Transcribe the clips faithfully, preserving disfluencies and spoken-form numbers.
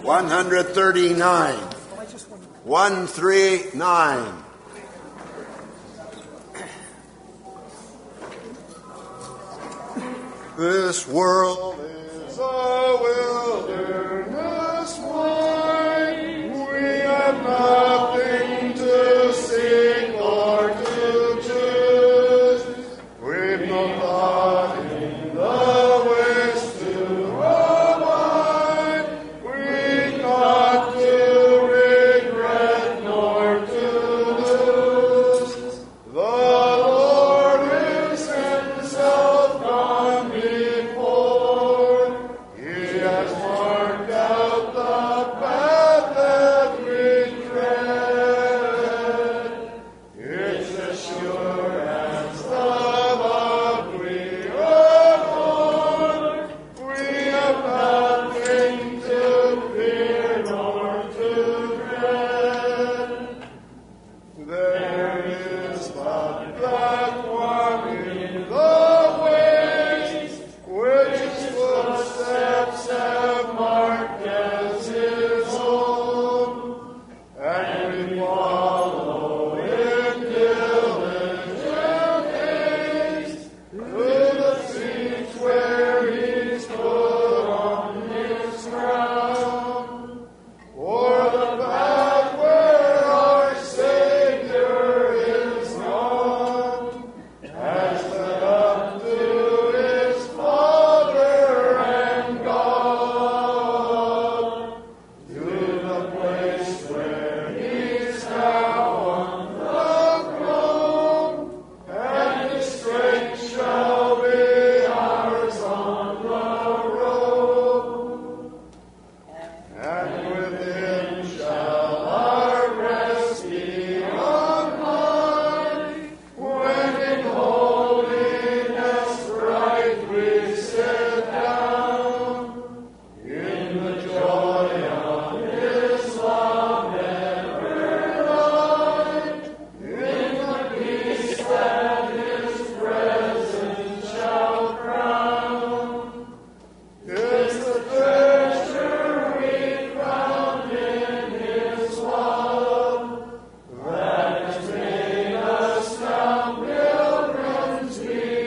one thirty-nine. one thirty-nine. This world is a wilderness wide. We have nothing to seek or to choose. We've no thought in the ways to abide. We've not to regret nor to lose. The Lord is himself gone before. He has marked out the path that we tread. It's as sure as the love we adore. We have nothing to fear nor to dread. There is but that one in the ways which his footsteps have marked as his own, and we follow in diligent haste to the seats where he's put on his crown. For the path where our Savior is gone has led up to his Father and God, to the place where he's now on the throne, and his strength shall be ours on the road. And with him shall our rest be on high, when in holiness bright we sit down, in the joy of his love never night, in the peace that his presence shall crown. It's the treasure we found in his love that has made us now pilgrims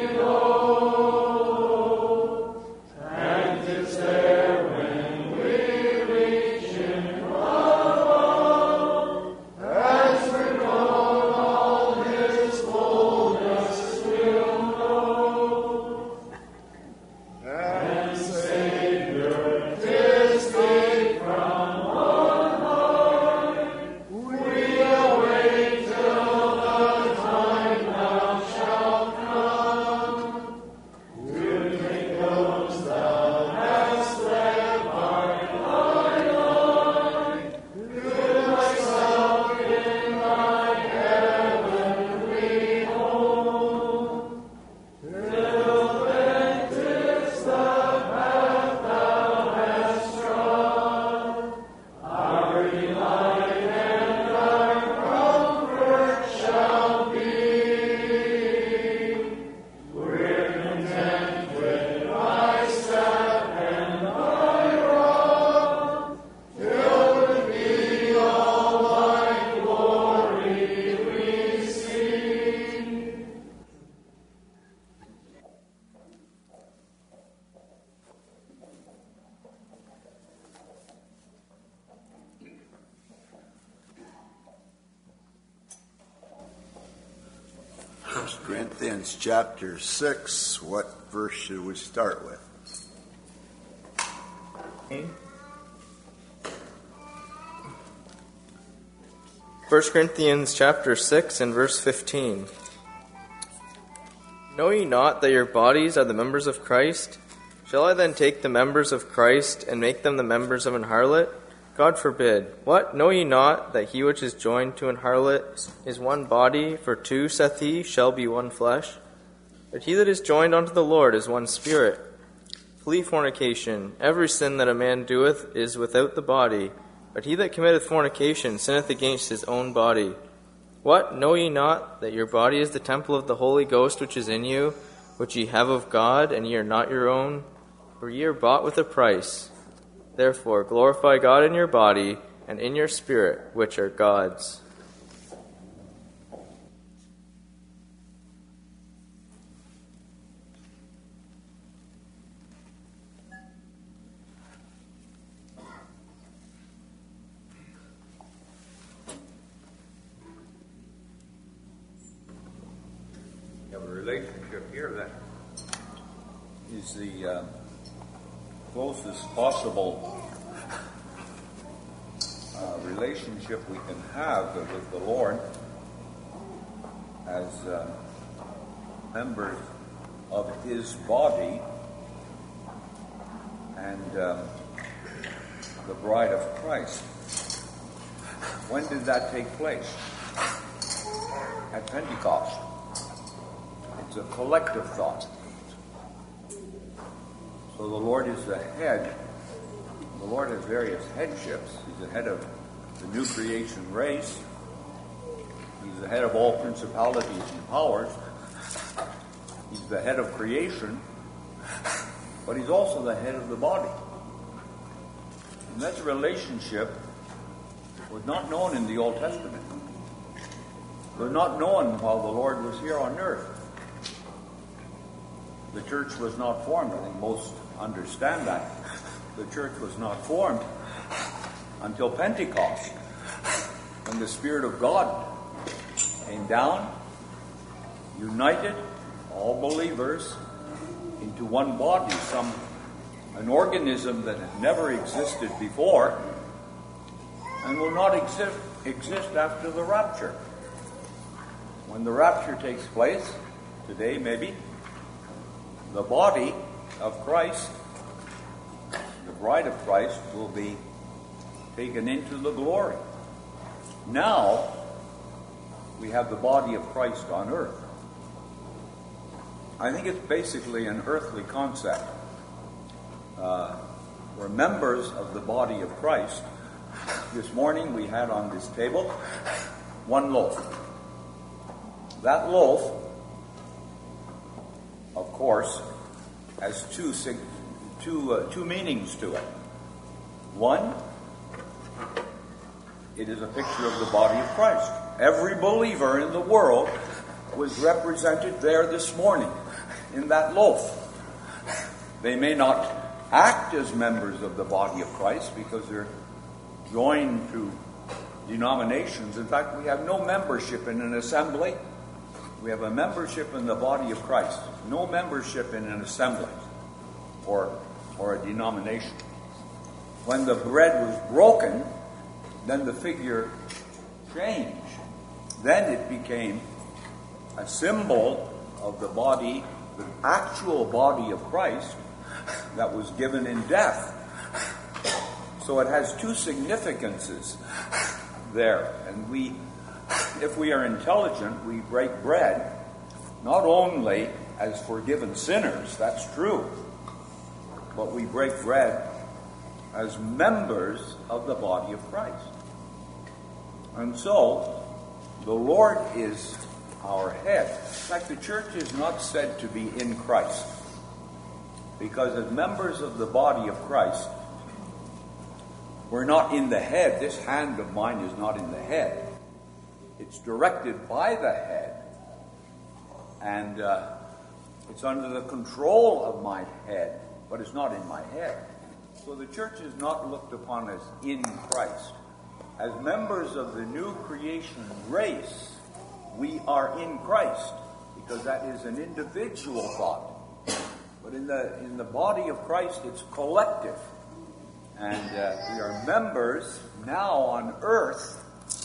below. And it's there when we reach him above, as we're known all his fullness will know. And Savior, 'tis thee from on high, we await till the time thou shalt come, to take those thou hast led by thy light, to thyself in thy heavenly home. Till then 'tis the path thou hast trod, our delight and our comfort shall be. We're content with thy staff and thy rod, till with thee all thy glory we see. First Corinthians chapter six. What verse should we start with? First Corinthians chapter six and verse fifteen. Know ye not that your bodies are the members of Christ? Shall I then take the members of Christ and make them the members of an harlot? God forbid. What? Know ye not that he which is joined to an harlot is one body? For two, saith he, shall be one flesh. But he that is joined unto the Lord is one spirit. Flee fornication. Every sin that a man doeth is without the body, but he that committeth fornication sinneth against his own body. What? Know ye not that your body is the temple of the Holy Ghost which is in you, which ye have of God, and ye are not your own? For ye are bought with a price. Therefore, glorify God in your body and in your spirit, which are God's. You have a relationship here that is the uh, closest possible uh, relationship we can have with the Lord as uh, members of His body and um, the bride of Christ. When did that take place? At Pentecost. It's a collective thought. So the Lord is the head. The Lord has various headships. He's the head of the new creation race. He's the head of all principalities and powers. He's the head of creation. But He's also the head of the body. And that relationship was not known in the Old Testament. It was not known while the Lord was here on earth. The church was not formed. I think most understand that. The church was not formed until Pentecost, when the Spirit of God came down, united all believers into one body, some an organism that had never existed before and will not exist, exist after the rapture. When the rapture takes place, today maybe, the body of Christ, the bride of Christ, will be taken into the glory. Now, we have the body of Christ on earth. I think it's basically an earthly concept. Uh, we're members of the body of Christ. This morning we had on this table one loaf. That loaf, of course, has two two uh, two meanings to it. One, it is a picture of the body of Christ. Every believer in the world was represented there this morning in that loaf. They may not act as members of the body of Christ because they're joined to denominations. In fact, we have no membership in an assembly. We have a membership in the body of Christ. No membership in an assembly or, or a denomination. When the bread was broken, then the figure changed. Then it became a symbol of the body, the actual body of Christ that was given in death. So it has two significances there. And we, if we are intelligent, we break bread not only as forgiven sinners, that's true, but we break bread as members of the body of Christ. And so, the Lord is our head. In fact, the church is not said to be in Christ, because as members of the body of Christ, we're not in the head. This hand of mine is not in the head. It's directed by the head, and uh, it's under the control of my head, but it's not in my head. So the church is not looked upon as in Christ. As members of the new creation race, we are in Christ, because that is an individual thought. But in the in the body of Christ, it's collective. And uh, we are members now on earth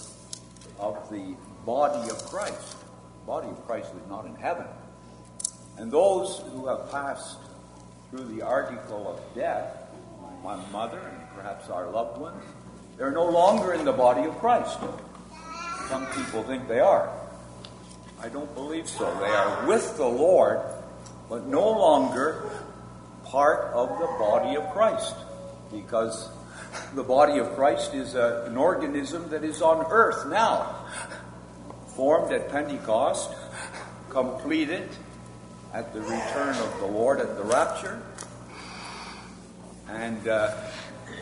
of the body of Christ. The body of Christ is not in heaven. And those who have passed through the article of death, my mother and perhaps our loved ones, they're no longer in the body of Christ. Some people think they are. I don't believe so. They are with the Lord, but no longer part of the body of Christ, because the body of Christ is a, an organism that is on earth now, formed at Pentecost, completed at the return of the Lord at the rapture, and uh,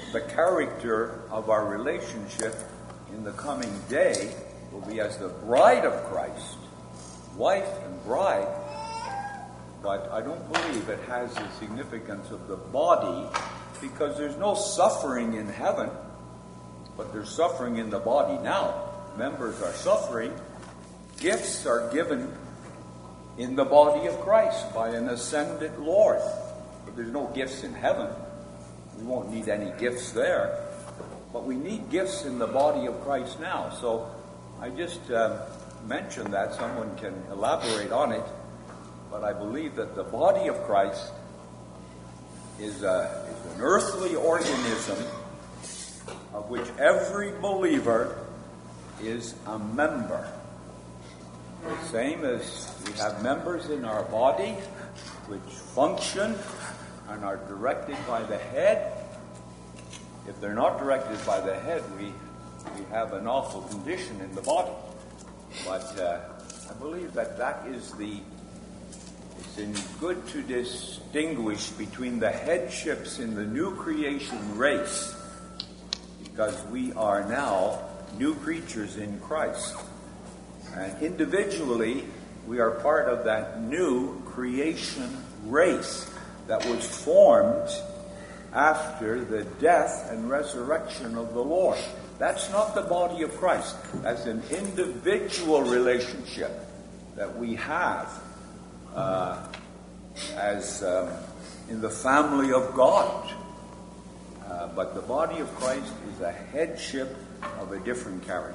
the character of our relationship in the coming day will be as the bride of Christ, wife and bride, but I don't believe it has the significance of the body, because there's no suffering in heaven, but there's suffering in the body now. Members are suffering. Gifts are given in the body of Christ by an ascended Lord. But there's no gifts in heaven. We won't need any gifts there. But we need gifts in the body of Christ now. So I just uh, mentioned that. Someone can elaborate on it. But I believe that the body of Christ is, a, is an earthly organism of which every believer is a member. The same as we have members in our body which function and are directed by the head. If they're not directed by the head, we, we have an awful condition in the body. But uh, I believe that that is the, it's in good to distinguish between the headships in the new creation race, because we are now new creatures in Christ. And individually, we are part of that new creation race that was formed after the death and resurrection of the Lord. That's not the body of Christ. That's an individual relationship that we have uh, as um, in the family of God. Uh, but the body of Christ is a headship of a different character.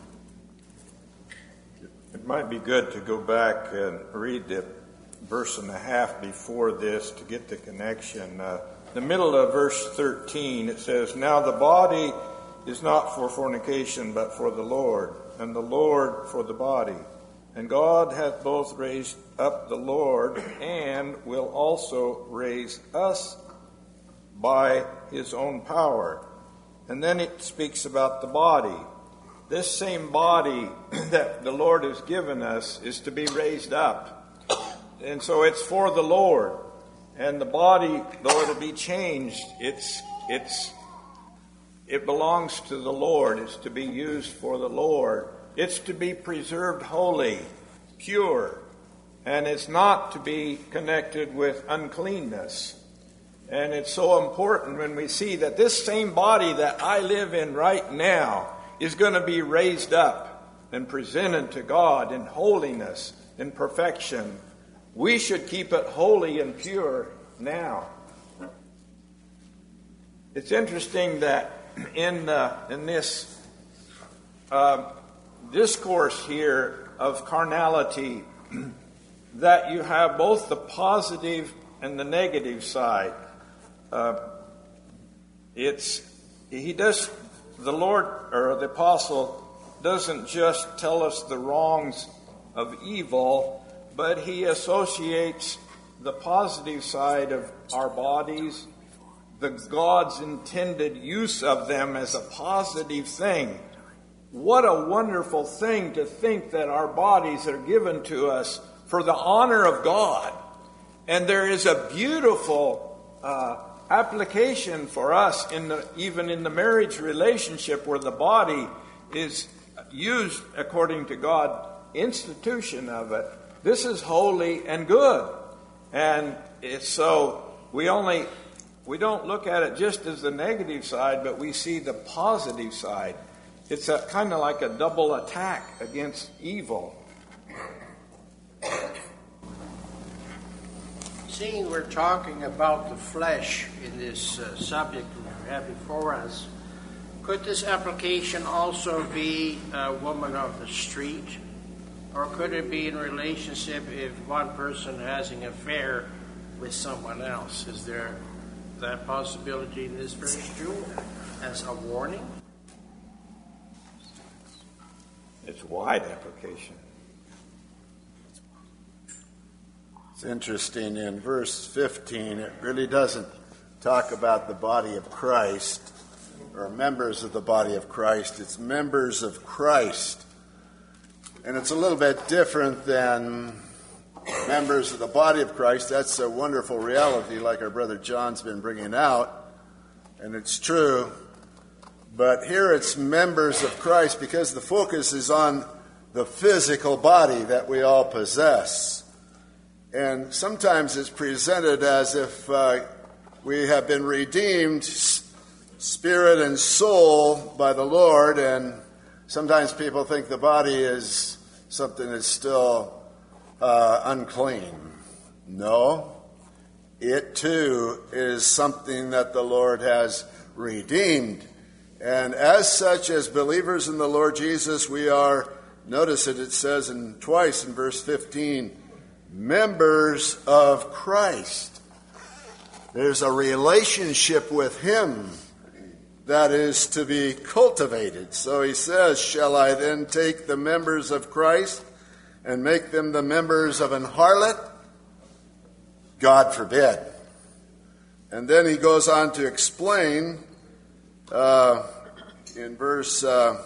It might be good to go back and read the verse and a half before this to get the connection. Uh, the middle of verse thirteen, it says, "Now the body is not for fornication, but for the Lord, and the Lord for the body. And God hath both raised up the Lord, and will also raise us by his own power." And then it speaks about the body. This same body that the Lord has given us is to be raised up. And so it's for the Lord. And the body, though it'll be changed, it's it's it belongs to the Lord. It's to be used for the Lord. It's to be preserved holy, pure. And it's not to be connected with uncleanness. And it's so important when we see that this same body that I live in right now is going to be raised up and presented to God in holiness, in perfection. We should keep it holy and pure now. It's interesting that in uh, in this uh, discourse here of carnality, that you have both the positive and the negative side. Uh, it's he does the Lord or the apostle doesn't just tell us the wrongs of evil, but he associates the positive side of our bodies, the God's intended use of them as a positive thing. What a wonderful thing to think that our bodies are given to us for the honor of God. And there is a beautiful uh, application for us in the, even in the marriage relationship, where the body is used according to God's institution of it. This is holy and good. And it's so we only we don't look at it just as the negative side, but we see the positive side. It's a kind of like a double attack against evil. Seeing we're talking about the flesh in this uh, subject we have before us, could this application also be a woman of the street? Or could it be in relationship if one person has an affair with someone else? Is there that possibility in this verse too, as a warning? It's wide application. It's interesting, in verse fifteen, it really doesn't talk about the body of Christ or members of the body of Christ. It's members of Christ. And it's a little bit different than members of the body of Christ. That's a wonderful reality, like our brother John's been bringing out. and it's true. But here it's members of Christ because the focus is on the physical body that we all possess. And sometimes it's presented as if uh, we have been redeemed spirit and soul by the Lord, and sometimes people think the body is something that's still uh, unclean. No, it too is something that the Lord has redeemed. And as such, as believers in the Lord Jesus, we are, notice it, it says in twice in verse fifteen, members of Christ. There's a relationship with Him that is to be cultivated. So he says, shall I then take the members of Christ and make them the members of an harlot? God forbid. And then he goes on to explain uh, in verse uh,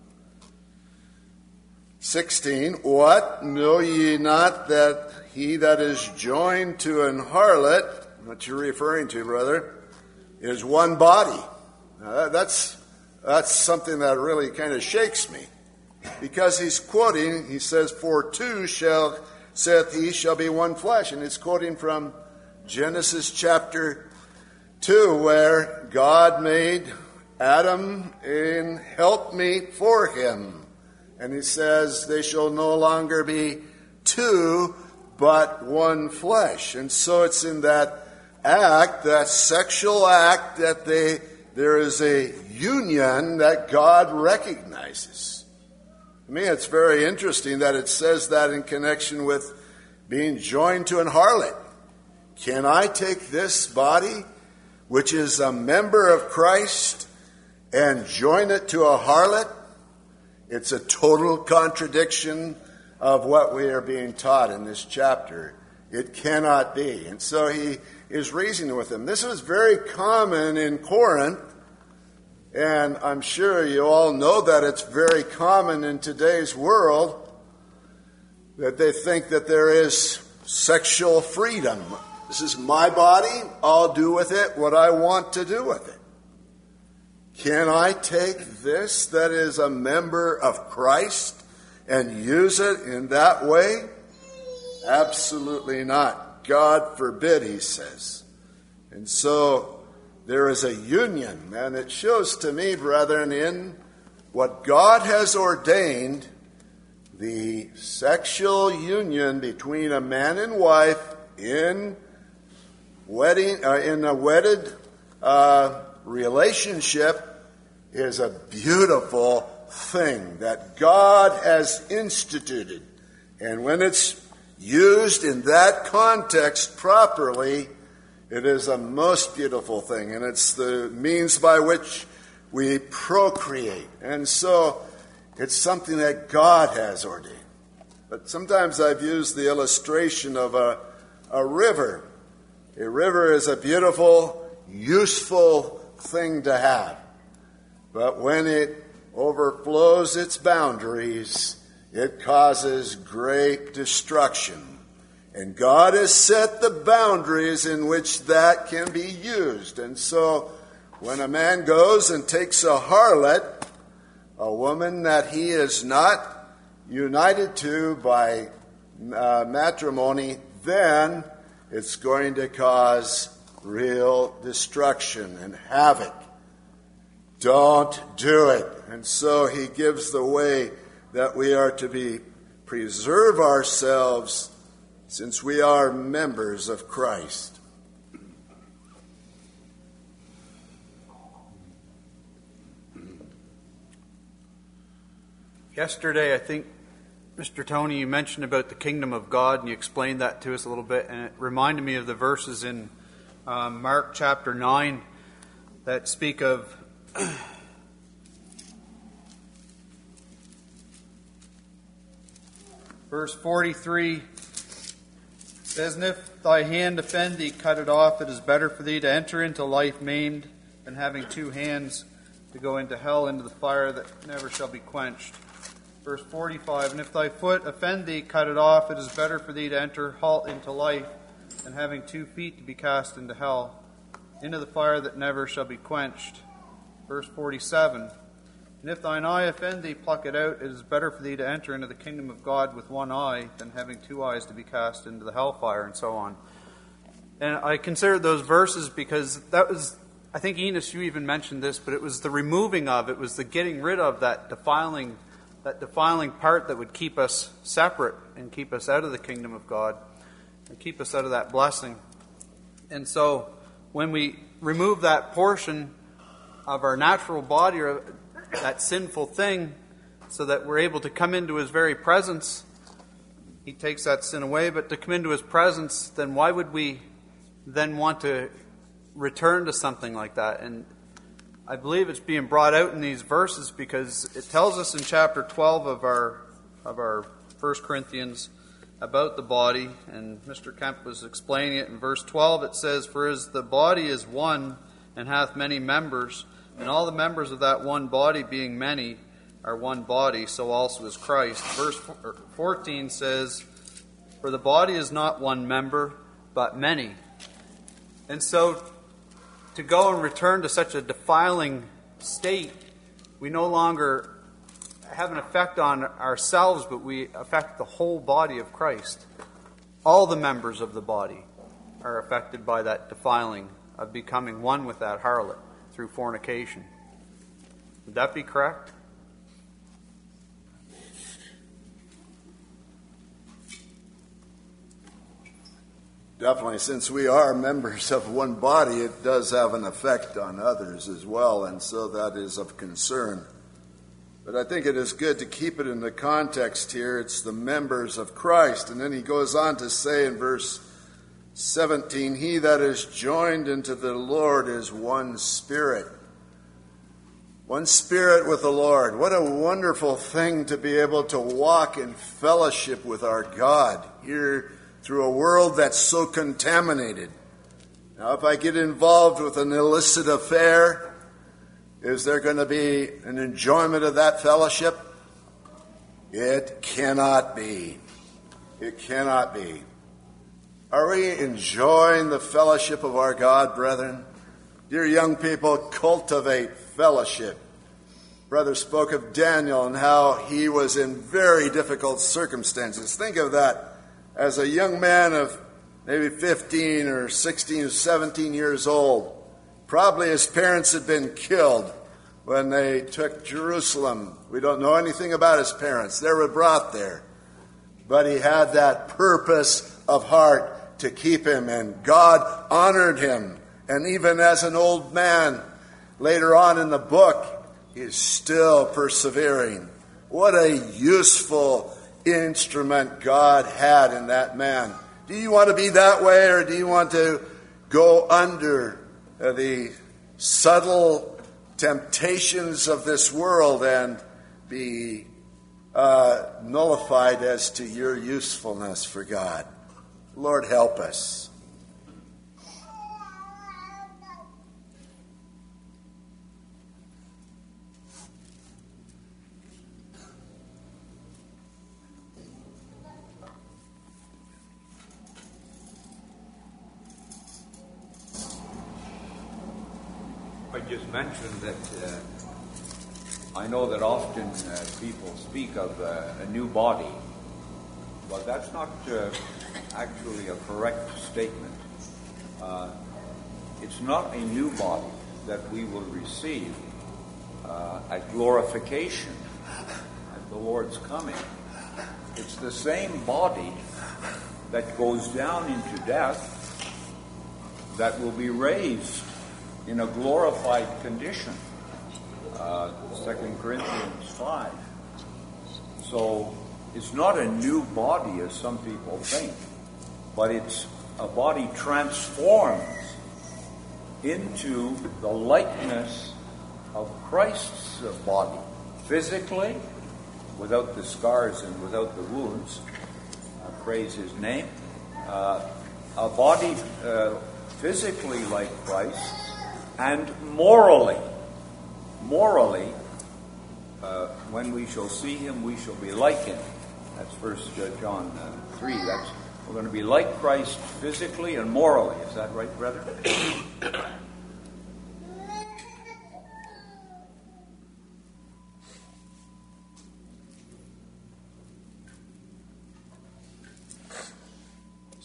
sixteen, what? Know ye not that he that is joined to an harlot, what you're referring to, brother, is one body. Now, that's, that's something that really kind of shakes me. Because he's quoting, he says, for two shall, saith he, shall be one flesh. And it's quoting from Genesis chapter two, where God made Adam an helpmeet for him. And he says, they shall no longer be two, but one flesh. And so it's in that act, that sexual act, that they there is a union that God recognizes. To me, it's very interesting that it says that in connection with being joined to an harlot. Can I take this body, which is a member of Christ, and join it to a harlot? It's a total contradiction of what we are being taught in this chapter. It cannot be. And so he is reasoning with them. This was very common in Corinth, and I'm sure you all know that it's very common in today's world, that they think that there is sexual freedom. This is my body. I'll do with it what I want to do with it. Can I take this that is a member of Christ and use it in that way? Absolutely not. God forbid, he says. And so there is a union, and it shows to me, brethren, in what God has ordained, the sexual union between a man and wife in wedding, uh, in a wedded uh, relationship is a beautiful thing that God has instituted. And when it's used in that context properly, it is a most beautiful thing, and it's the means by which we procreate. And so it's something that God has ordained. But sometimes I've used the illustration of a, a river. A river is a beautiful, useful thing to have. But when it overflows its boundaries, it causes great destruction. And God has set the boundaries in which that can be used. And so when a man goes and takes a harlot, a woman that he is not united to by uh, matrimony, then it's going to cause real destruction and havoc. Don't do it. And so he gives the way that we are to be preserve ourselves since we are members of Christ. Yesterday, I think, Mister Tony, you mentioned about the kingdom of God, and you explained that to us a little bit, and it reminded me of the verses in um, Mark chapter nine that speak of verse forty-three says, and if thy hand offend thee, cut it off. It is better for thee to enter into life maimed than having two hands to go into hell, into the fire that never shall be quenched. Verse forty-five, and if thy foot offend thee, cut it off. It is better for thee to enter halt into life than having two feet to be cast into hell, into the fire that never shall be quenched. Verse forty-seven, and if thine eye offend thee, pluck it out. It is better for thee to enter into the kingdom of God with one eye than having two eyes to be cast into the hellfire, and so on. And I considered those verses because that was, I think, Enos, you even mentioned this, but it was the removing of, it was the getting rid of that defiling, that defiling part that would keep us separate and keep us out of the kingdom of God and keep us out of that blessing. And so when we remove that portion of our natural body, or that sinful thing, so that we're able to come into His very presence, He takes that sin away. But to come into His presence, then why would we then want to return to something like that? And I believe it's being brought out in these verses because it tells us in chapter twelve of our of our First Corinthians about the body, and Mister Kemp was explaining it in verse twelve. It says, "For as the body is one and hath many members, and all the members of that one body, being many, are one body, so also is Christ." Verse fourteen says, "For the body is not one member, but many." And so, to go and return to such a defiling state, we no longer have an effect on ourselves, but we affect the whole body of Christ. All the members of the body are affected by that defiling of becoming one with that harlot through fornication. Would that be correct? Definitely, since we are members of one body, it does have an effect on others as well, and so that is of concern. But I think it is good to keep it in the context here. It's the members of Christ. And then he goes on to say in verse seventeen, "He that is joined into the Lord is one spirit." One spirit with the Lord. What a wonderful thing to be able to walk in fellowship with our God here through a world that's so contaminated. Now, if I get involved with an illicit affair, is there going to be an enjoyment of that fellowship? It cannot be. It cannot be. Are we enjoying the fellowship of our God, brethren? Dear young people, cultivate fellowship. Brother spoke of Daniel and how he was in very difficult circumstances. Think of that. As a young man of maybe fifteen or sixteen or seventeen years old, probably his parents had been killed when they took Jerusalem. We don't know anything about his parents. They were brought there. But he had that purpose of heart to keep him, and God honored him. And even as an old man, later on in the book, he is still persevering. What a useful instrument God had in that man. Do you want to be that way, or do you want to go under the subtle temptations of this world and be uh, nullified as to your usefulness for God? Lord, help us. I just mentioned that uh, I know that often uh, people speak of uh, a new body, but that's not uh, actually a correct statement. Uh, it's not a new body that we will receive uh, at glorification, at the Lord's coming. It's the same body that goes down into death that will be raised in a glorified condition. Uh, Second Corinthians five. So it's not a new body as some people think, but it's a body transformed into the likeness of Christ's body, physically, without the scars and without the wounds. Uh, praise His name. Uh, a body uh, physically like Christ, and morally, morally, uh, when we shall see Him, we shall be like Him. That's First John uh, three. That's we're going to be like Christ physically and morally. Is that right, brother?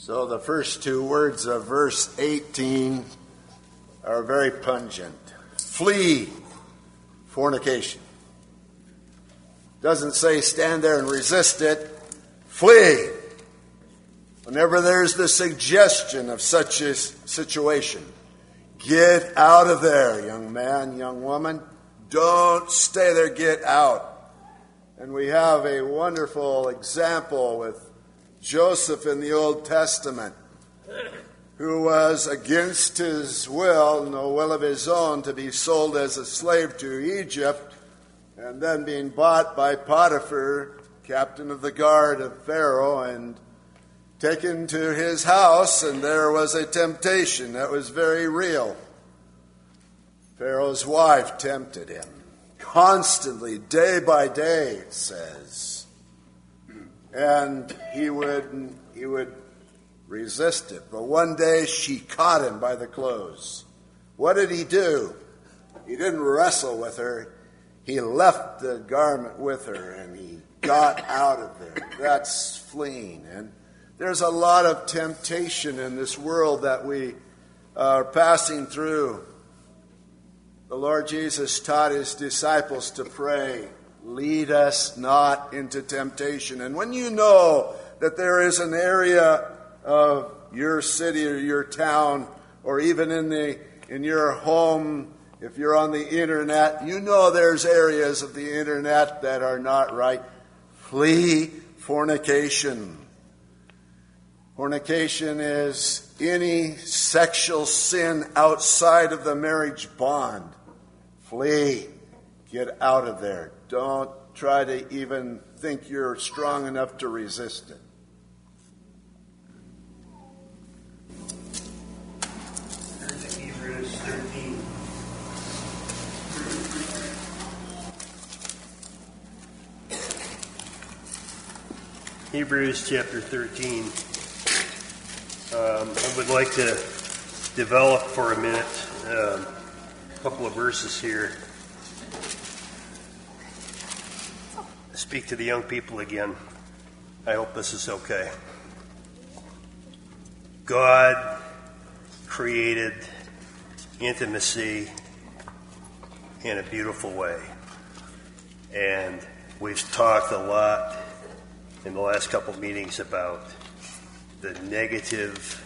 So the first two words of verse eighteen are very pungent. Flee fornication. Doesn't say stand there and resist it. Flee. Whenever there's the suggestion of such a situation, get out of there, young man, young woman. Don't stay there, get out. And we have a wonderful example with Joseph in the Old Testament, who was against his will, no will of his own, to be sold as a slave to Egypt, and then being bought by Potiphar, captain of the guard of Pharaoh, and taken to his house, and there was a temptation that was very real. Pharaoh's wife tempted him constantly, day by day, it says. And he would he would resist it. But one day she caught him by the clothes. What did he do? He didn't wrestle with her. He left the garment with her and he got out of there. That's fleeing. And there's a lot of temptation in this world that we are passing through. The Lord Jesus taught his disciples to pray, lead us not into temptation. And when you know that there is an area of your city or your town, or even in the in your home, if you're on the internet, you know there's areas of the internet that are not right. Flee fornication. Fornication is any sexual sin outside of the marriage bond. Flee. Get out of there. Don't try to even think you're strong enough to resist it. Turn to Hebrews thirteen. Hebrews chapter thirteen. Um, I would like to develop for a minute um, a couple of verses here. Speak to the young people again. I hope this is okay. God created intimacy in a beautiful way. And we've talked a lot in the last couple of meetings about the negative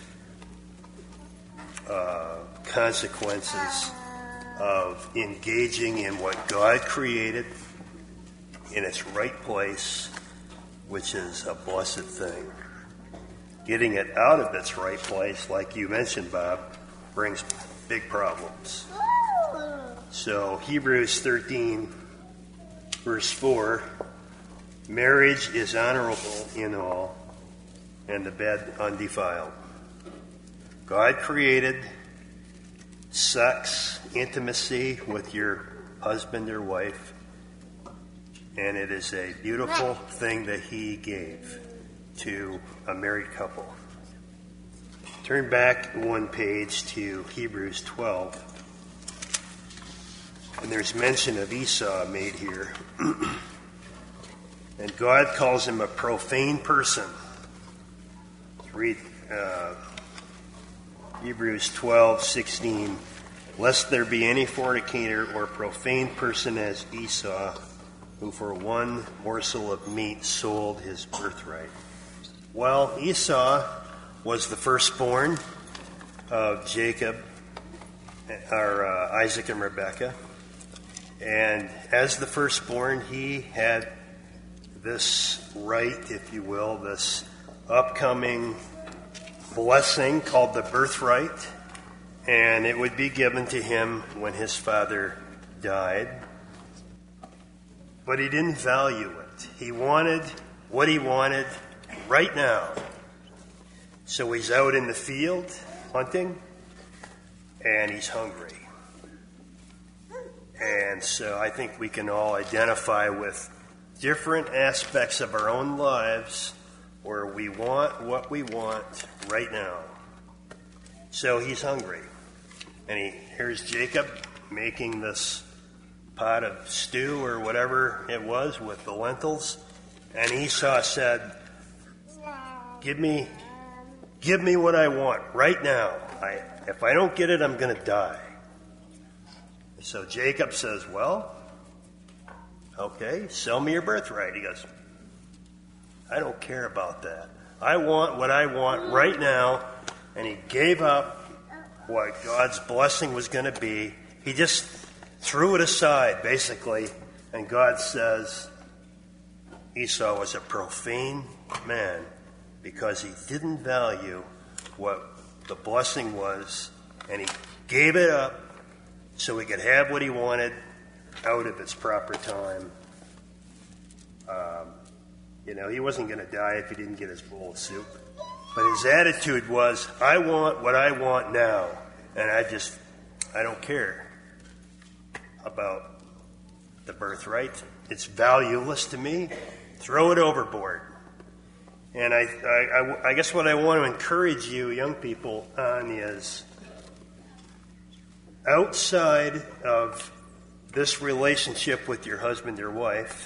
uh, consequences of engaging in what God created in its right place, which is a blessed thing. Getting it out of its right place, like you mentioned, Bob, brings big problems. So Hebrews thirteen, verse four, marriage is honorable in all, and the bed undefiled. God created sex, intimacy with your husband or wife, and it is a beautiful thing that he gave to a married couple. Turn back one page to Hebrews twelve, and there's mention of Esau made here. And God calls him a profane person. Read uh, Hebrews twelve sixteen. Lest there be any fornicator or profane person as Esau, who for one morsel of meat sold his birthright. Well, Esau was the firstborn of Jacob, or uh, Isaac and Rebekah. And as the firstborn, he had this right, if you will, this upcoming blessing called the birthright, and it would be given to him when his father died. But he didn't value it. He wanted what he wanted right now. So he's out in the field hunting, and he's hungry. And so I think we can all identify with different aspects of our own lives where we want what we want right now. So he's hungry. And he here's Jacob making this pot of stew or whatever it was with the lentils. And Esau said, give me give me what I want right now. I, if I don't get it, I'm going to die. So Jacob says, well, okay, sell me your birthright. He goes, I don't care about that. I want what I want right now. And he gave up what God's blessing was going to be. He just threw it aside, basically. And God says Esau was a profane man because he didn't value what the blessing was, and he gave it up so he could have what he wanted out of its proper time. Um, you know, he wasn't going to die if he didn't get his bowl of soup. But his attitude was, I want what I want now, and I just, I don't care about the birthright. It's valueless to me. Throw it overboard. And I, I, I guess what I want to encourage you, young people, on is outside of this relationship with your husband or wife,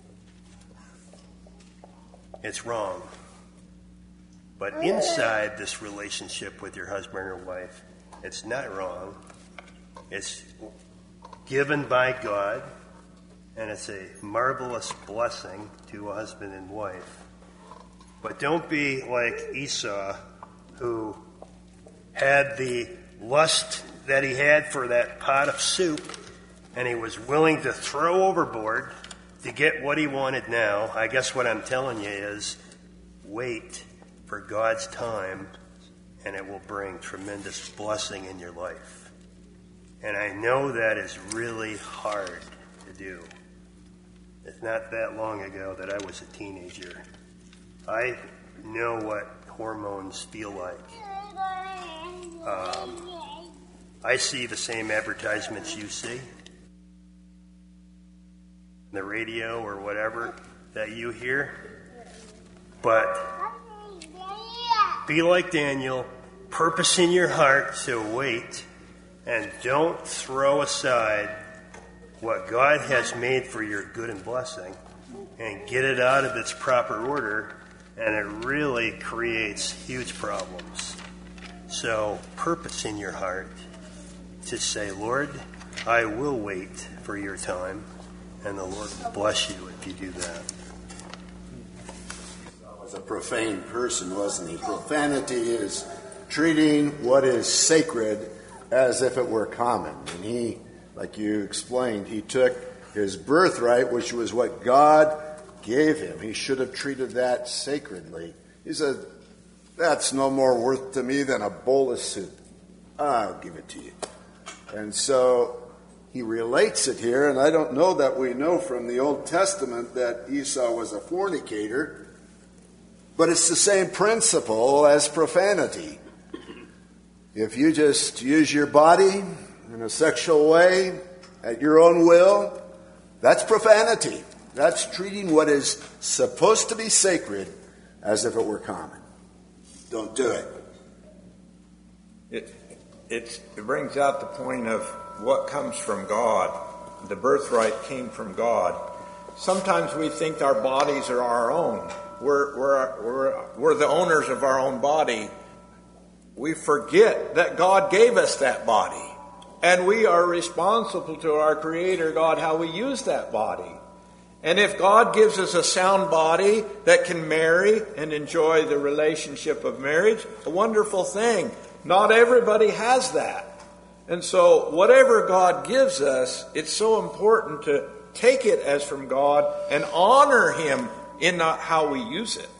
it's wrong. But inside this relationship with your husband or wife, it's not wrong. It's given by God, and it's a marvelous blessing to a husband and wife. But don't be like Esau, who had the lust that he had for that pot of soup, and he was willing to throw overboard to get what he wanted now. I guess what I'm telling you is, wait for God's time, and it will bring tremendous blessing in your life. And I know that is really hard to do. It's not that long ago that I was a teenager. I know what hormones feel like. Um, I see the same advertisements you see, the radio or whatever that you hear. But be like Daniel, purpose in your heart to wait, and don't throw aside what God has made for your good and blessing, and get it out of its proper order, and it really creates huge problems. So purpose in your heart to say, Lord, I will wait for your time, and the Lord will bless you if you do that. He was a profane person, wasn't he? Profanity is treating what is sacred as if it were common. And he, like you explained, he took his birthright, which was what God gave him. He should have treated that sacredly. He said, that's no more worth to me than a bowl of soup. I'll give it to you. And so he relates it here, and I don't know that we know from the Old Testament that Esau was a fornicator, but it's the same principle as profanity. If you just use your body in a sexual way at your own will, that's profanity. That's treating what is supposed to be sacred as if it were common. Don't do it. It, it's, it brings out the point of what comes from God. The birthright came from God. Sometimes we think our bodies are our own. We're, we're, we're, we're the owners of our own body. We forget that God gave us that body. And we are responsible to our Creator God how we use that body. And if God gives us a sound body that can marry and enjoy the relationship of marriage, a wonderful thing. Not everybody has that. And so whatever God gives us, it's so important to take it as from God and honor Him in not how we use it.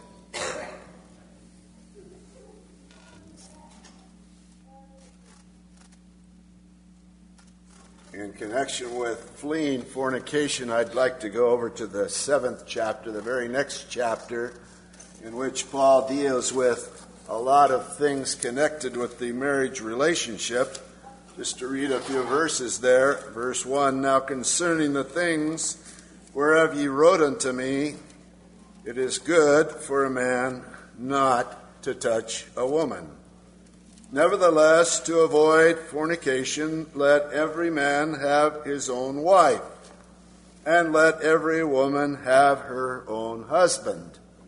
In connection with fleeing fornication, I'd like to go over to the seventh chapter, the very next chapter, in which Paul deals with a lot of things connected with the marriage relationship. Just to read a few verses there. Verse one, now concerning the things whereof ye wrote unto me, it is good for a man not to touch a woman. Nevertheless, to avoid fornication, let every man have his own wife, and let every woman have her own husband.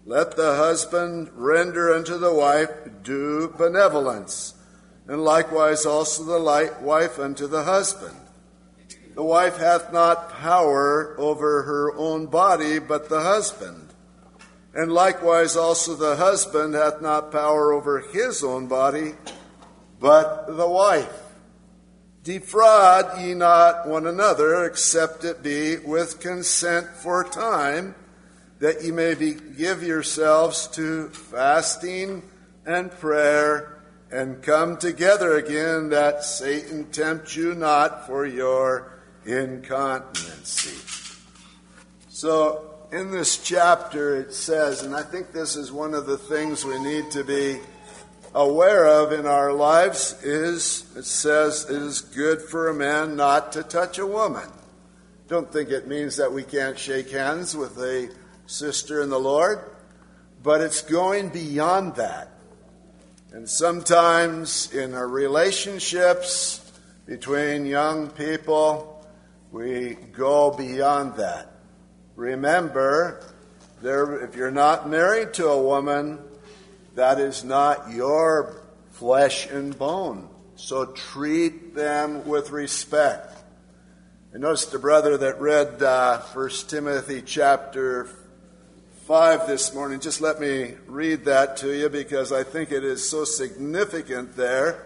Let the husband render unto the wife due benevolence, and likewise also the wife unto the husband. The wife hath not power over her own body, but the husband. And likewise also the husband hath not power over his own body, but the wife. Defraud ye not one another, except it be with consent for a time, that ye may be, give yourselves to fasting and prayer, and come together again, that Satan tempt you not for your incontinency. So, in this chapter it says, and I think this is one of the things we need to be aware of in our lives, is it says it is good for a man not to touch a woman. Don't think it means that we can't shake hands with a sister in the Lord, but it's going beyond that. And sometimes in our relationships between young people, we go beyond that. Remember, there, if you're not married to a woman, that is not your flesh and bone. So treat them with respect. I noticed the brother that read uh, First Timothy chapter five this morning. Just let me read that to you because I think it is so significant there.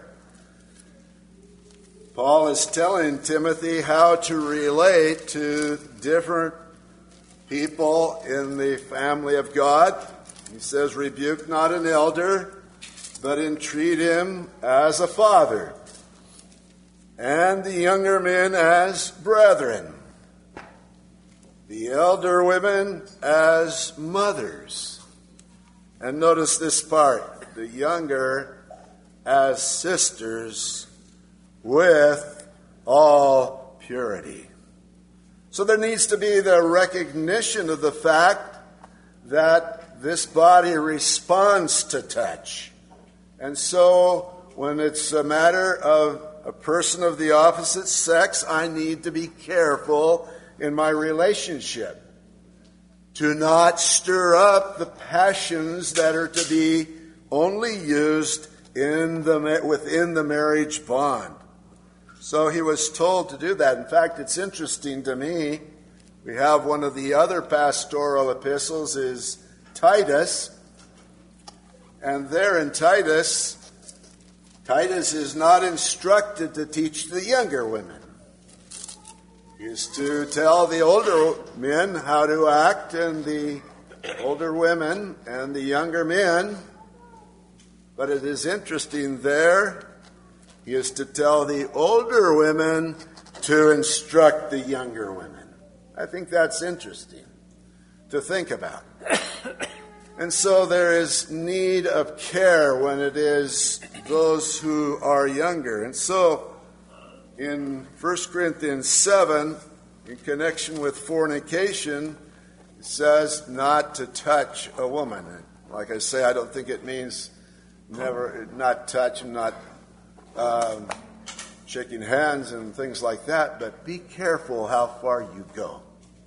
Paul is telling Timothy how to relate to different people in the family of God. He says, rebuke not an elder, but entreat him as a father, and the younger men as brethren, the elder women as mothers. And notice this part, the younger as sisters with all purity. So there needs to be the recognition of the fact that this body responds to touch. And so when it's a matter of a person of the opposite sex, I need to be careful in my relationship to not stir up the passions that are to be only used in the within the marriage bond. So he was told to do that. In fact, it's interesting to me. We have one of the other pastoral epistles is Titus. And there in Titus, Titus is not instructed to teach the younger women. He is to tell the older men how to act, and the older women and the younger men. But it is interesting there, he is to tell the older women to instruct the younger women. I think that's interesting to think about. And so there is need of care when it is those who are younger. And so in First Corinthians seven, in connection with fornication, it says not to touch a woman. And like I say, I don't think it means never not touch and not um, shaking hands and things like that, but be careful how far you go.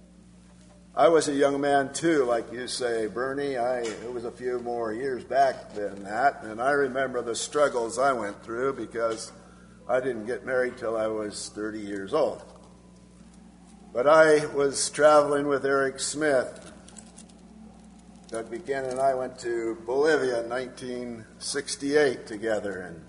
I was a young man too, like you say, Bernie. I, it was a few more years back than that, and I remember the struggles I went through because I didn't get married till I was thirty years old. But I was traveling with Eric Smith. Doug Buchanan and I went to Bolivia in nineteen sixty-eight together, and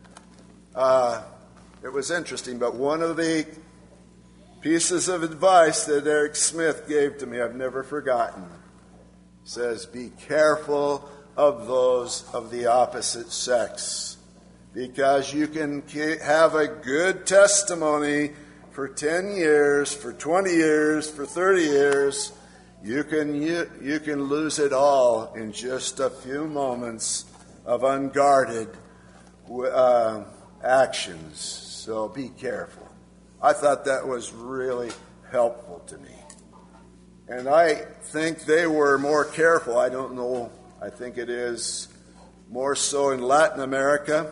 uh, it was interesting. But one of the pieces of advice that Eric Smith gave to me, I've never forgotten. He says, be careful of those of the opposite sex, because you can have a good testimony for ten years, for twenty years, for thirty years. You can, you, you can lose it all in just a few moments of unguarded uh, actions. So be careful. I thought that was really helpful to me. And I think they were more careful. I don't know. I think it is more so in Latin America.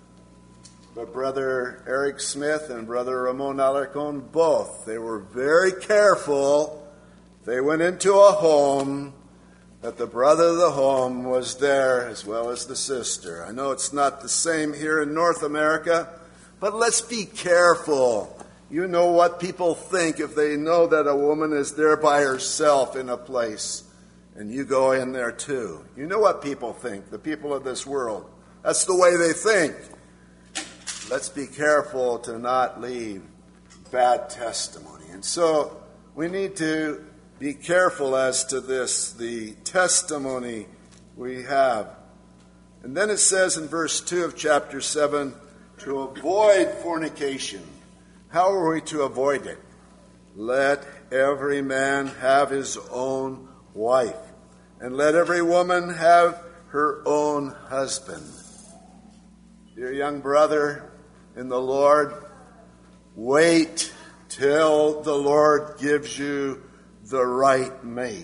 But Brother Eric Smith and Brother Ramon Alarcon, both, they were very careful. They went into a home that the brother of the home was there as well as the sister. I know it's not the same here in North America, but let's be careful. You know what people think if they know that a woman is there by herself in a place, and you go in there too. You know what people think, the people of this world. That's the way they think. Let's be careful to not leave bad testimony. And so we need to be careful as to this, the testimony we have. And then it says in verse two of chapter seven, to avoid fornication. How are we to avoid it? Let every man have his own wife, and let every woman have her own husband. Dear young brother in the Lord, wait till the Lord gives you the right mate.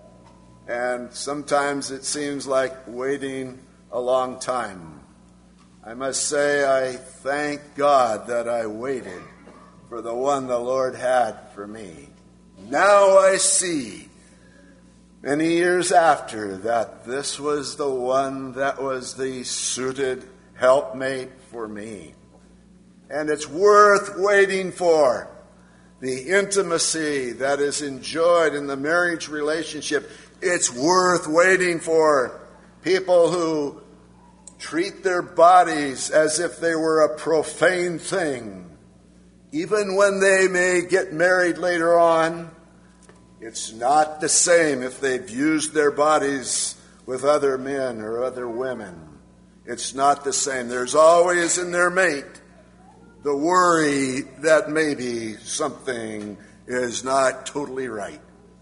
And sometimes it seems like waiting a long time. I must say I thank God that I waited for the one the Lord had for me. Now I see, many years after, that this was the one that was the suited helpmate for me. And it's worth waiting for. The intimacy that is enjoyed in the marriage relationship, it's worth waiting for. People who treat their bodies as if they were a profane thing, even when they may get married later on, it's not the same if they've used their bodies with other men or other women. It's not the same. There's always in their mate the worry that maybe something is not totally right.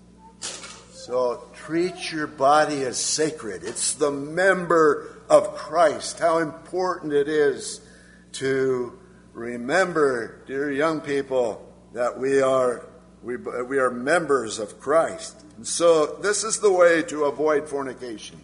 So treat your body as sacred. It's the member of Christ. How important it is to remember, dear young people, that we are we, we are members of Christ. And so this is the way to avoid fornication.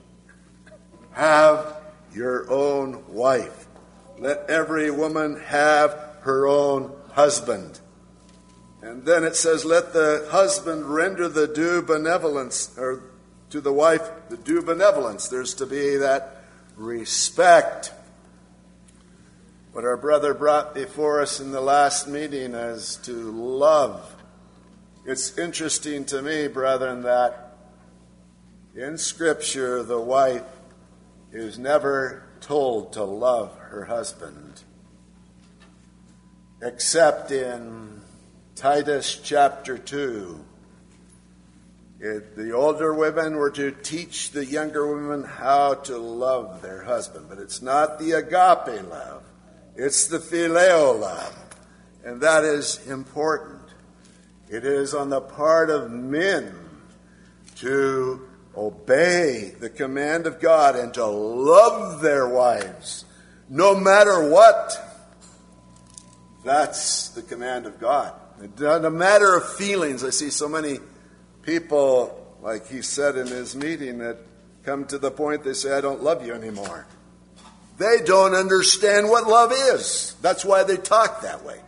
Have your own wife. Let every woman have her own husband. And then it says, let the husband render the due benevolence, or to the wife, the due benevolence. There's to be that respect. What our brother brought before us in the last meeting as to love. It's interesting to me, brethren, that in Scripture the wife is never told to love her husband, except in Titus chapter two. It, the older women were to teach the younger women how to love their husband, but it's not the agape love. It's the phileo love, and that is important. It is on the part of men to obey the command of God and to love their wives, no matter what. That's the command of God. It's not a matter of feelings. I see so many people, like he said in his meeting, that come to the point they say, I don't love you anymore. They don't understand what love is. That's why they talk that way.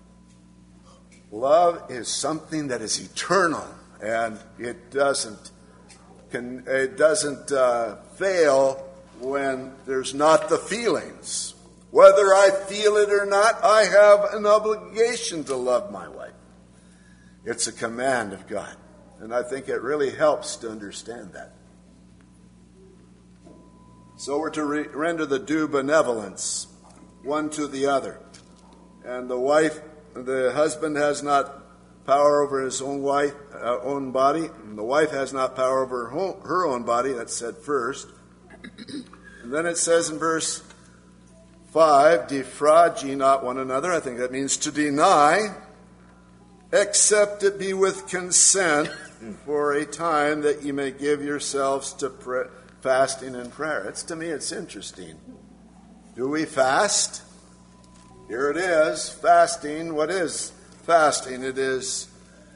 Love is something that is eternal, and it doesn't can it doesn't uh, fail when there's not the feelings. Whether I feel it or not, I have an obligation to love my wife. It's a command of God, and I think it really helps to understand that. So we're to re- render the due benevolence one to the other. And the wife, the husband has not power over his own wife, uh, own body. And the wife has not power over her, her own body. That's said first. And then it says in verse five, defraud ye not one another. I think that means to deny, except it be with consent for a time that ye may give yourselves to prayer. Fasting and prayer. It's to me, it's interesting. Do we fast? Here it is, fasting. What is fasting? It is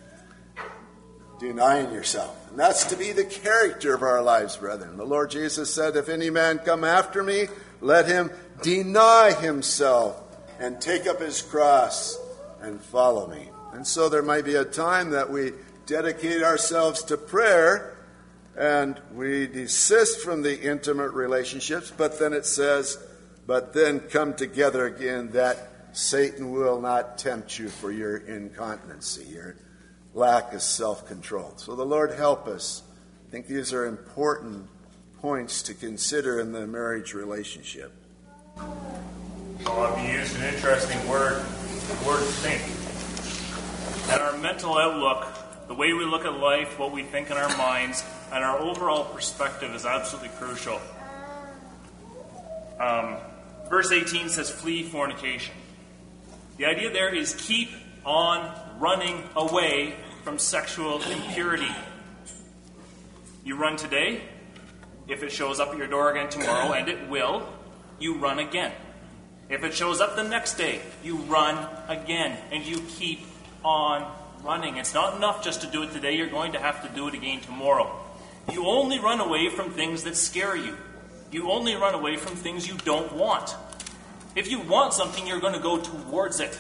denying yourself. And that's to be the character of our lives, brethren. The Lord Jesus said, if any man come after me, let him deny himself and take up his cross and follow me. And so there might be a time that we dedicate ourselves to prayer, And we desist from the intimate relationships, but then it says, but then come together again that Satan will not tempt you for your incontinency, your lack of self-control. So the Lord help us. I think these are important points to consider in the marriage relationship. Well, I've used an interesting word, the word think. And our mental outlook, the way we look at life, what we think in our minds, and our overall perspective is absolutely crucial. Um, verse eighteen says, flee fornication. The idea there is keep on running away from sexual impurity. You run today. If it shows up at your door again tomorrow, and it will, you run again. If it shows up the next day, you run again, and you keep on running. It's not enough just to do it today. You're going to have to do it again tomorrow. You only run away from things that scare you. You only run away from things you don't want. If you want something, you're going to go towards it.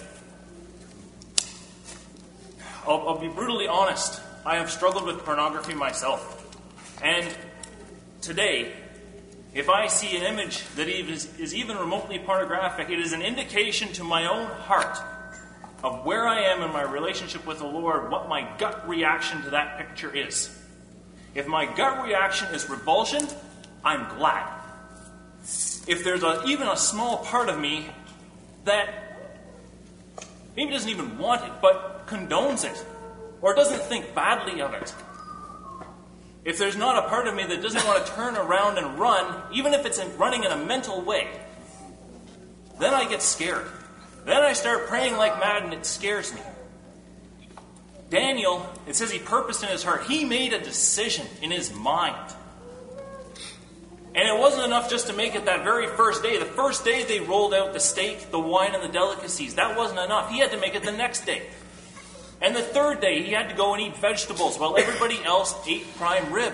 I'll, I'll be brutally honest. I have struggled with pornography myself. And today, if I see an image that is, is even remotely pornographic, it is an indication to my own heart of where I am in my relationship with the Lord, what my gut reaction to that picture is. If my gut reaction is revulsion, I'm glad. If there's a, even a small part of me that maybe doesn't even want it, but condones it, or doesn't think badly of it, if there's not a part of me that doesn't want to turn around and run, even if it's in running in a mental way, then I get scared. Then I start praying like mad, and it scares me. Daniel, it says he purposed in his heart. He made a decision in his mind. And it wasn't enough just to make it that very first day. The first day they rolled out the steak, the wine, and the delicacies. That wasn't enough. He had to make it the next day. And the third day, he had to go and eat vegetables while everybody else ate prime rib.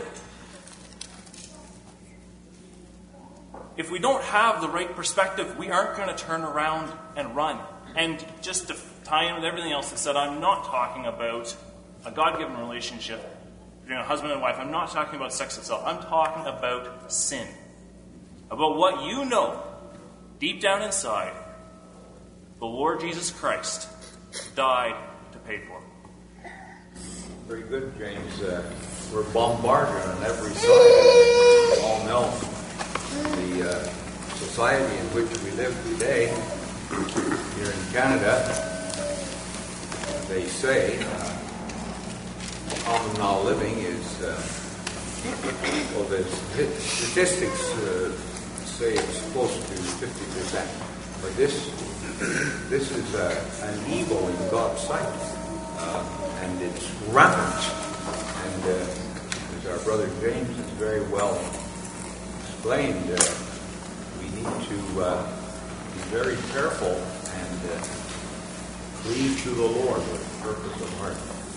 If we don't have the right perspective, we aren't going to turn around and run. And just to tie in with everything else that said, I'm not talking about a God-given relationship between a husband and wife. I'm not talking about sex itself. I'm talking about sin. About what you know deep down inside, the Lord Jesus Christ died to pay for. Very good, James. Uh, we're bombarded on every side. We all know the uh, society in which we live today. Here in Canada, they say uh, common now living is, uh, well, the statistics uh, say it's close to fifty percent. But this this is uh, an evil in God's sight, uh, and it's rampant. And uh, as our brother James has very well explained, uh, we need to uh, be very careful and uh, cleave to the Lord with purpose of heart.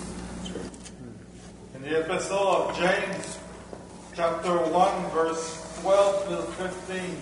In the Epistle of James, chapter one, verse twelve to fifteen.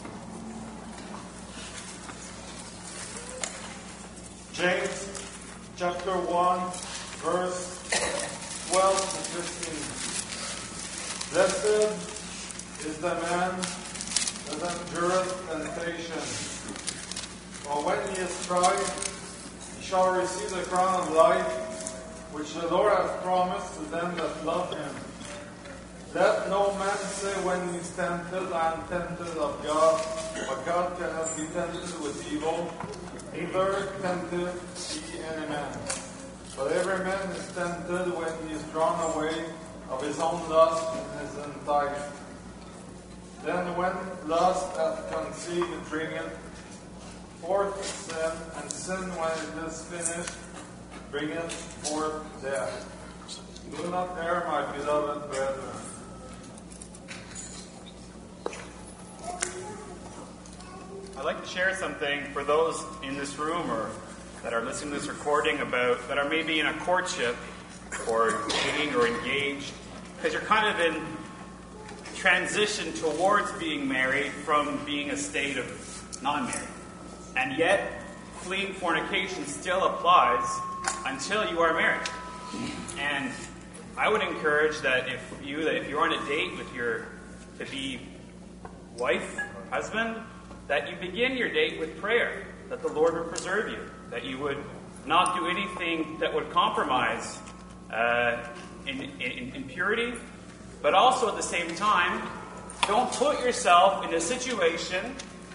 James, chapter one, verse twelve to fifteen. Blessed is the man that endureth temptation. For when he is tried, he shall receive the crown of life, which the Lord hath promised to them that love him. Let no man say when he is tempted, I am tempted of God, for God cannot be tempted with evil, neither tempteth he any man. But every man is tempted when he is drawn away of his own lust and is enticed. Then when lust hath conceived, it bringeth forth sin, and sin, when it is finished, bringeth forth death. Do not err, my beloved brethren. I'd like to share something for those in this room or that are listening to this recording about that are maybe in a courtship or dating or engaged, because you're kind of in transition towards being married from being a state of non-married. And yet, fleeing fornication still applies until you are married. And I would encourage that if you that if you're on a date with your to-be wife or husband, that you begin your date with prayer, that the Lord would preserve you, that you would not do anything that would compromise uh, in, in, in purity, but also at the same time, don't put yourself in a situation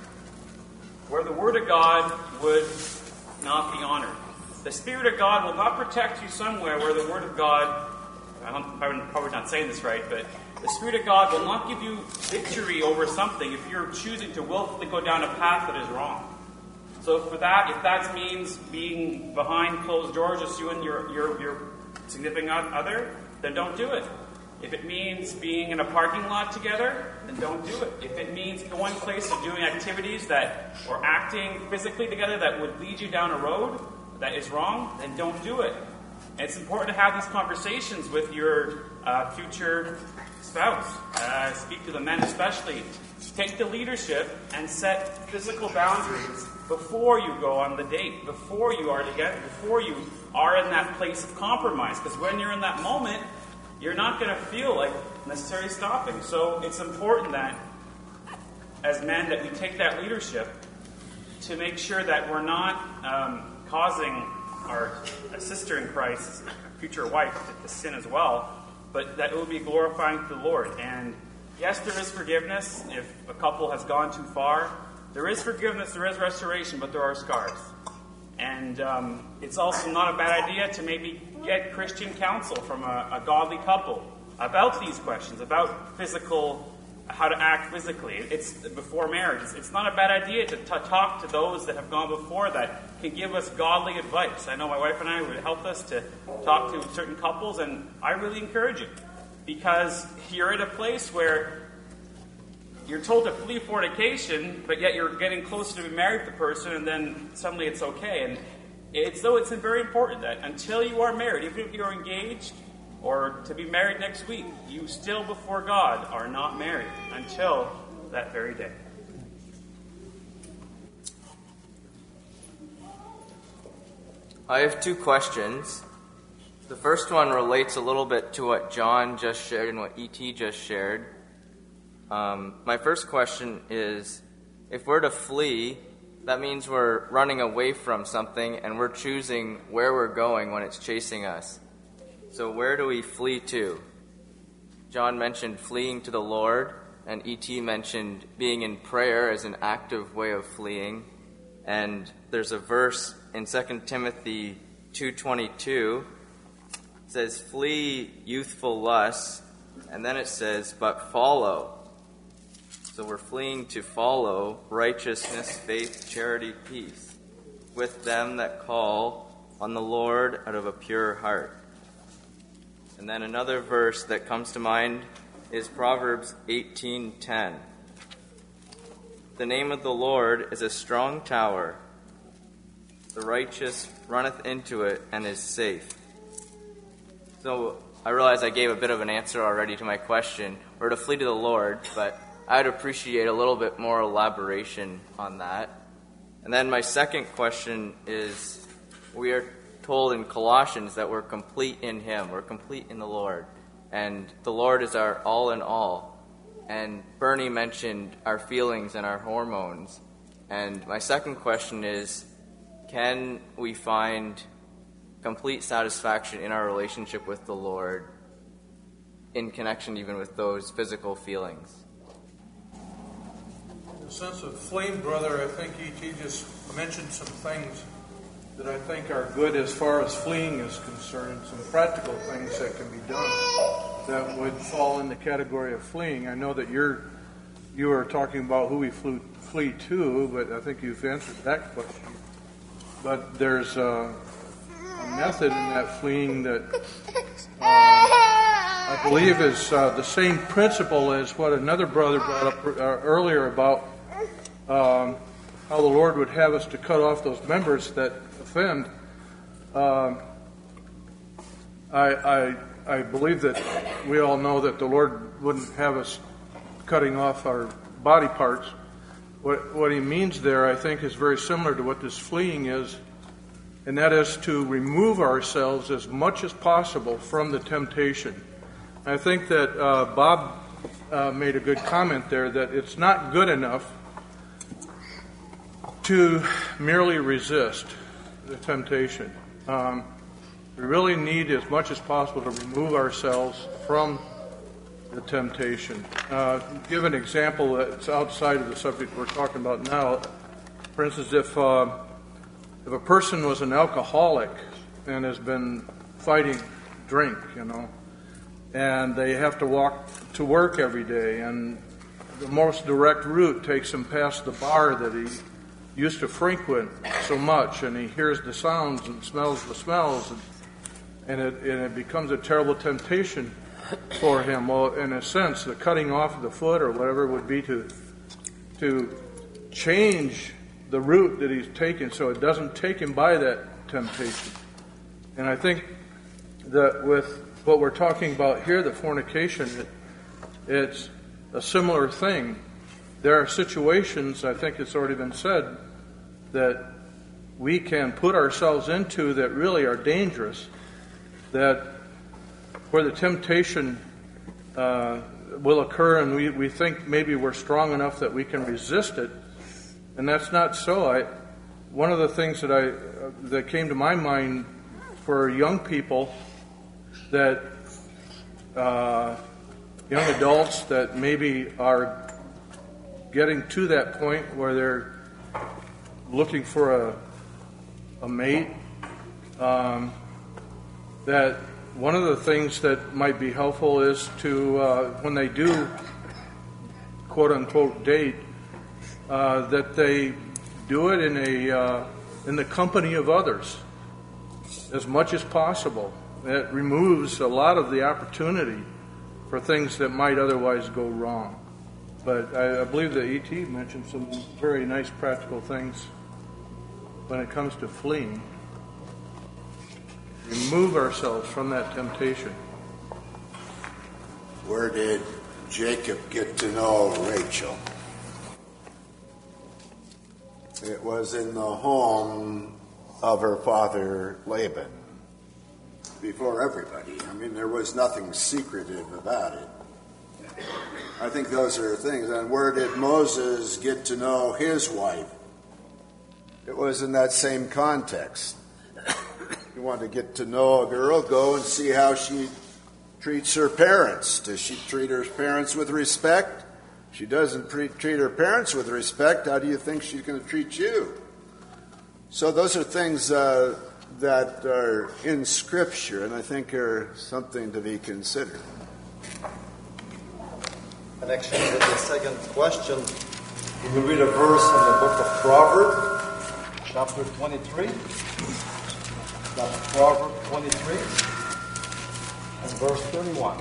where the Word of God would not be honored. The Spirit of God will not protect you somewhere where the Word of God, I'm probably not saying this right, but the Spirit of God will not give you victory over something if you're choosing to willfully go down a path that is wrong. So for that, if that means being behind closed doors, just you and your, your, your significant other, then don't do it. If it means being in a parking lot together, then don't do it. If it means going places, doing activities that, or acting physically together that would lead you down a road that is wrong, then don't do it. And it's important to have these conversations with your uh, future spouse. Uh, speak to the men especially. Take the leadership and set physical boundaries before you go on the date, before you are together, before you are in that place of compromise. Because when you're in that moment, you're not going to feel like necessarily stopping. So it's important that, as men, that we take that leadership to make sure that we're not um, causing our sister in Christ, future wife, to, to sin as well, but that it will be glorifying to the Lord. And yes, there is forgiveness if a couple has gone too far. There is forgiveness, there is restoration, but there are scars. And um, it's also not a bad idea to maybe get Christian counsel from a, a godly couple about these questions, about physical, how to act physically. It's before marriage. It's, it's not a bad idea to t- talk to those that have gone before that can give us godly advice. I know my wife and I would help us to talk to certain couples, and I really encourage it because you're at a place where you're told to flee fornication, but yet you're getting closer to be married to the person, and then suddenly it's okay. And it's though it's very important that until you are married, even if you're engaged or to be married next week, you still before God are not married until that very day. I have two questions. The first one relates a little bit to what John just shared and what E T just shared. Um, my first question is, if we're to flee, that means we're running away from something and we're choosing where we're going when it's chasing us. So where do we flee to? John mentioned fleeing to the Lord, and E T mentioned being in prayer as an active way of fleeing. And there's a verse in Second Timothy two twenty-two. It says, "Flee youthful lusts," and then it says, "but follow." So we're fleeing to follow righteousness, faith, charity, peace, with them that call on the Lord out of a pure heart. And then another verse that comes to mind is Proverbs eighteen ten. "The name of the Lord is a strong tower. The righteous runneth into it and is safe." So I realize I gave a bit of an answer already to my question. We're to flee to the Lord, but I'd appreciate a little bit more elaboration on that. And then my second question is, we are told in Colossians that we're complete in Him. We're complete in the Lord. And the Lord is our all in all. And Bernie mentioned our feelings and our hormones. And my second question is, can we find complete satisfaction in our relationship with the Lord in connection even with those physical feelings? In the sense of fleeing, brother, I think E T just mentioned some things that I think are good as far as fleeing is concerned, some practical things that can be done that would fall in the category of fleeing. I know that you're you are talking about who we flew, flee to, but I think you've answered that question. But there's a, a method in that fleeing that uh, I believe is uh, the same principle as what another brother brought up uh, earlier about um, how the Lord would have us to cut off those members that offend. Um, I, I I believe that we all know that the Lord wouldn't have us cutting off our body parts. What what He means there, I think, is very similar to what this fleeing is. and that is to remove ourselves as much as possible from the temptation. I think that uh, Bob uh, made a good comment there that it's not good enough to merely resist the temptation. Um, we really need as much as possible to remove ourselves from the temptation. Uh, give an example that's outside of the subject we're talking about now. For instance, if uh, if a person was an alcoholic and has been fighting drink, you know, and they have to walk to work every day, and the most direct route takes him past the bar that he used to frequent so much, and he hears the sounds and smells the smells, and, and, it, and it becomes a terrible temptation for him. Well, in a sense, the cutting off of the foot or whatever would be to to change the route that he's taking so it doesn't take him by that temptation. And I think that with what we're talking about here, the fornication, it, it's a similar thing. There are situations, I think it's already been said, that we can put ourselves into that really are dangerous, that where the temptation uh, will occur and we, we think maybe we're strong enough that we can resist it, and that's not so. I, one of the things that I uh, that came to my mind for young people, that uh, young adults that maybe are getting to that point where they're looking for a, a mate, um, that one of the things that might be helpful is to, uh, when they do quote-unquote date, uh, that they do it in a uh, in the company of others as much as possible. It removes a lot of the opportunity for things that might otherwise go wrong. But I, I believe that E T mentioned some very nice practical things when it comes to fleeing. Remove ourselves from that temptation. Where did Jacob get to know Rachel? It was in the home of her father Laban. Before everybody. I mean, there was nothing secretive about it. I think those are things. And where did Moses get to know his wife? It was in that same context. You want to get to know a girl, go and see how she treats her parents. Does she treat her parents with respect? If she doesn't pre- treat her parents with respect, how do you think she's going to treat you? So those are things uh, that are in Scripture, and I think are something to be considered. Connection with the second question, we will read a verse in the book of Proverbs, chapter twenty-three. That's Proverbs twenty-three, and verse thirty-one.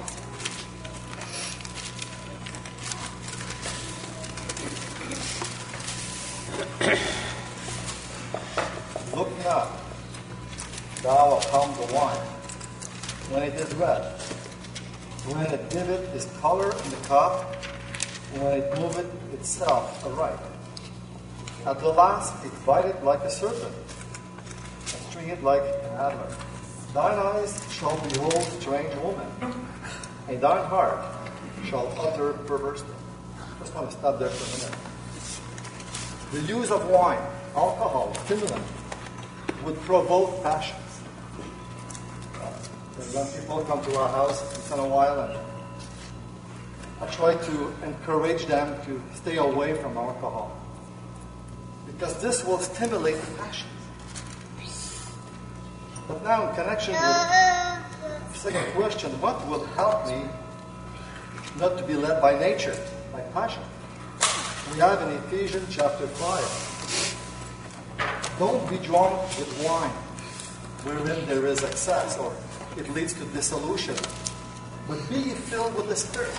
Look not, thou upon the wine, when it is red, when it giveth its color in the cup, and when it moveth itself aright. At the last it biteth like a serpent, and stringeth like an adder. Thine eyes shall behold strange woman, and thine heart shall utter perverse things. Just want to stop there for a minute. The use of wine, alcohol, stimulant, would provoke passions. When people come to our house once in a while, and I try to encourage them to stay away from alcohol, because this will stimulate the passions. But now, in connection with the second question, what will help me not to be led by nature, by passion? We have in Ephesians chapter five. Don't be drunk with wine, wherein there is excess, or it leads to dissolution. But be filled with the Spirit.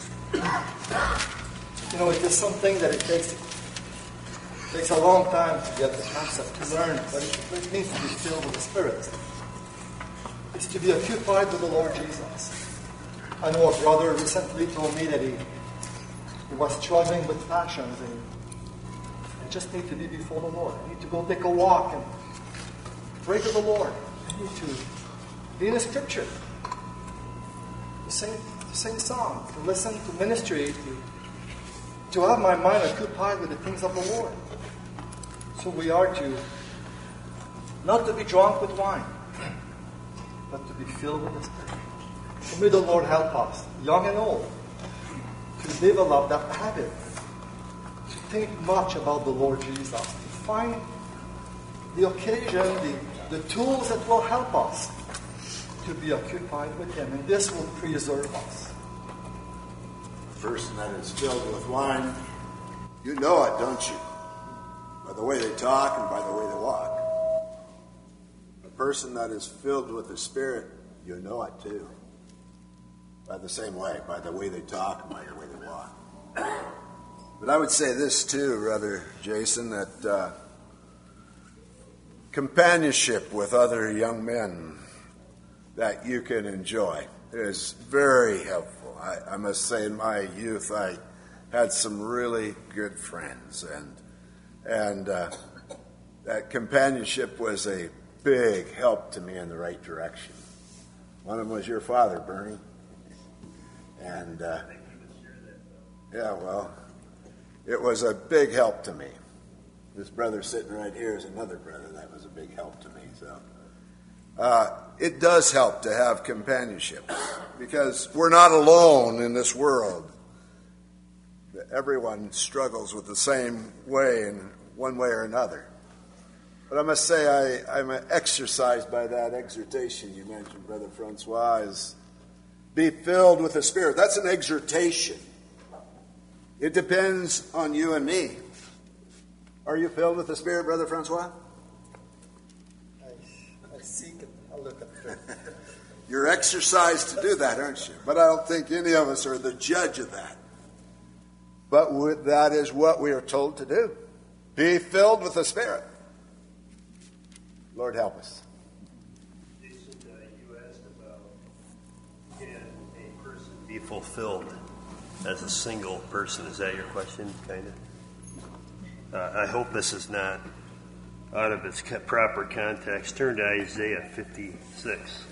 You know, it is something that it takes it takes a long time to get the concept, to learn, but it, it means to be filled with the Spirit. It's to be occupied with the Lord Jesus. I know a brother recently told me that he, he was struggling with passions, and I just need to be before the Lord. I need to go take a walk and pray to the Lord. I need to be in the Scripture, to sing, to sing songs, to listen to ministry, to, to have my mind occupied with the things of the Lord. So we are to, not to be drunk with wine, but to be filled with the Spirit. So may the Lord help us, young and old, to develop that habit, to think much about the Lord Jesus, to find the occasion, the, the tools that will help us to be occupied with Him, and this will preserve us. A person that is filled with wine, you know it, don't you? By the way they talk and by the way they walk. A person that is filled with the Spirit, you know it too. By the same way, by the way they talk and by the way they walk. But I would say this too, Brother Jason, that uh, companionship with other young men that you can enjoy is very helpful. I, I must say, in my youth, I had some really good friends, and and uh, that companionship was a big help to me in the right direction. One of them was your father, Bernie. And, uh, yeah, well, it was a big help to me. This brother sitting right here is another brother that was a big help to me. So uh, it does help to have companionship, because we're not alone in this world. Everyone struggles with the same way in one way or another. But I must say I, I'm exercised by that exhortation you mentioned, Brother Francois, is be filled with the Spirit. That's an exhortation. It depends on you and me. Are you filled with the Spirit, Brother Francois? I, I seek it. I'll look at it. You're exercised to do that, aren't you? But I don't think any of us are the judge of that. But that is what we are told to do. Be filled with the Spirit. Lord, help us. Be fulfilled as a single person. Is that your question, kind of? Uh, I hope this is not out of its proper context. Turn to Isaiah fifty-six.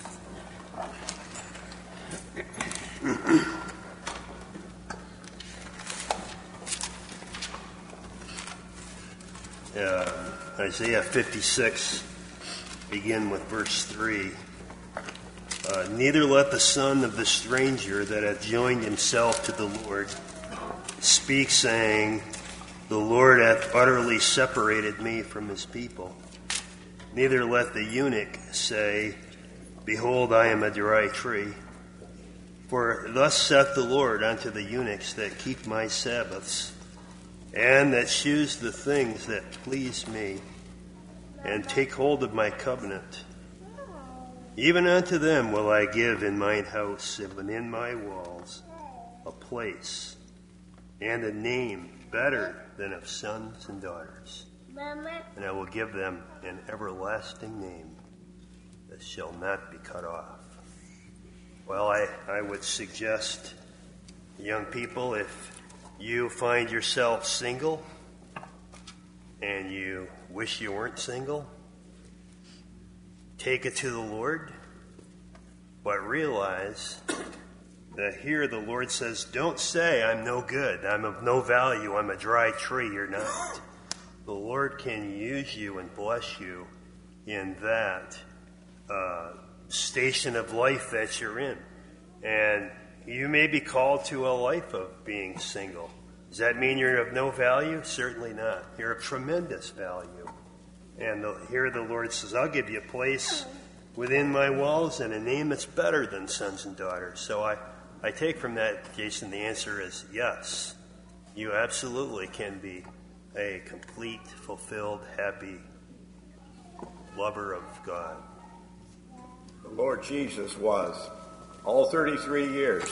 uh, Isaiah fifty-six, begin with verse three. Uh, Neither let the son of the stranger that hath joined himself to the Lord speak, saying, The Lord hath utterly separated me from his people. Neither let the eunuch say, Behold, I am a dry tree. For thus saith the Lord unto the eunuchs that keep my Sabbaths, and that choose the things that please me, and take hold of my covenant. Even unto them will I give in mine house and in my walls a place and a name better than of sons and daughters. And I will give them an everlasting name that shall not be cut off. Well, I, I would suggest, young people, if you find yourself single and you wish you weren't single, take it to the Lord, but realize that here the Lord says, don't say, I'm no good, I'm of no value, I'm a dry tree. You're not. The Lord can use you and bless you in that uh, station of life that you're in. And you may be called to a life of being single. Does that mean you're of no value? Certainly not. You're of tremendous value. And the, here the Lord says, I'll give you a place within my walls and a name that's better than sons and daughters. So I, I take from that, Jason, the answer is yes. You absolutely can be a complete, fulfilled, happy lover of God. The Lord Jesus was all thirty-three years.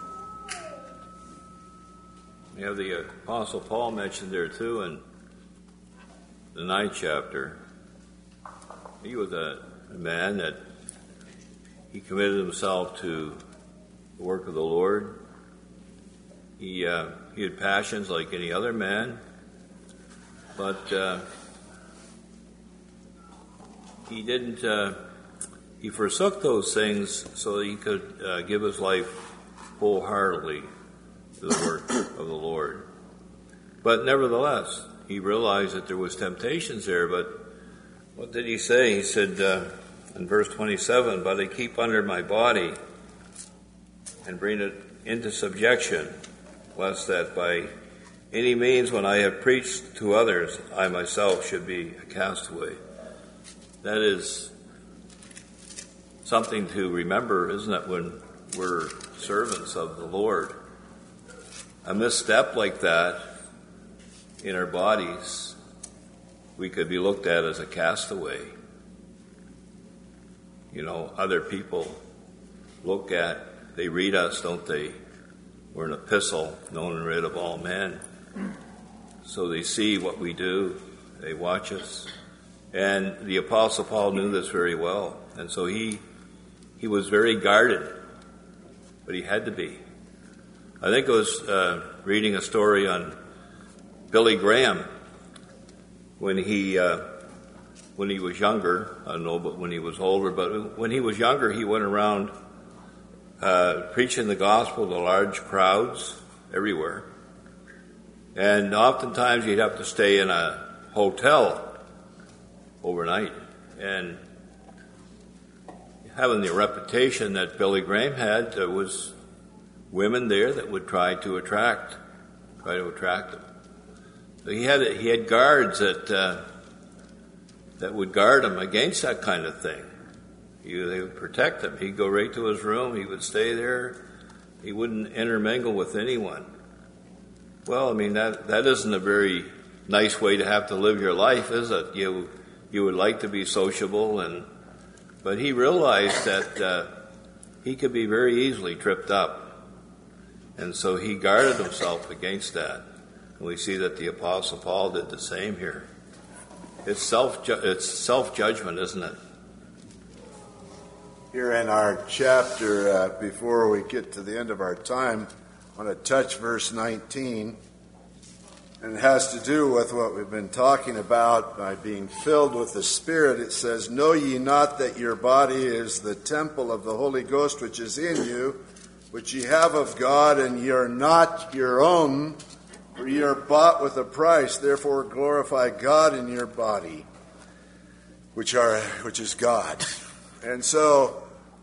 You have the Apostle Paul mentioned there too in the ninth chapter. He was a man that he committed himself to the work of the Lord. He uh, he had passions like any other man, but uh, he didn't, uh, he forsook those things so that he could uh, give his life wholeheartedly to the work of the Lord. But nevertheless, he realized that there was temptations there. But what did he say? He said uh, in verse twenty-seven, "But I keep under my body and bring it into subjection, lest that by any means when I have preached to others, I myself should be a castaway." That is something to remember, isn't it, when we're servants of the Lord? A misstep like that in our bodies, we could be looked at as a castaway. You know, other people look at, they read us, don't they? We're an epistle, known and read of all men. So they see what we do, they watch us. And the Apostle Paul knew this very well. And so he he was very guarded, but he had to be. I think I was uh, reading a story on Billy Graham when he uh, when he was younger. I don't know, but when he was older. But when he was younger, he went around uh, preaching the gospel to large crowds everywhere. And oftentimes he'd have to stay in a hotel overnight. And having the reputation that Billy Graham had, there was women there that would try to attract, try to attract him. So he had he had guards that uh, that would guard him against that kind of thing. He, they would protect him. He'd go right to his room. He would stay there. He wouldn't intermingle with anyone. Well, I mean that that isn't a very nice way to have to live your life, is it? You you would like to be sociable, and but he realized that uh, he could be very easily tripped up, and so he guarded himself against that. And we see that the Apostle Paul did the same here. It's self it's self judgment, isn't it? Here in our chapter, uh, before we get to the end of our time, I want to touch verse nineteen. And it has to do with what we've been talking about by being filled with the Spirit. It says, "Know ye not that your body is the temple of the Holy Ghost which is in you, which ye have of God, and ye are not your own, for ye are bought with a price. Therefore glorify God in your body, which are which is God." And so,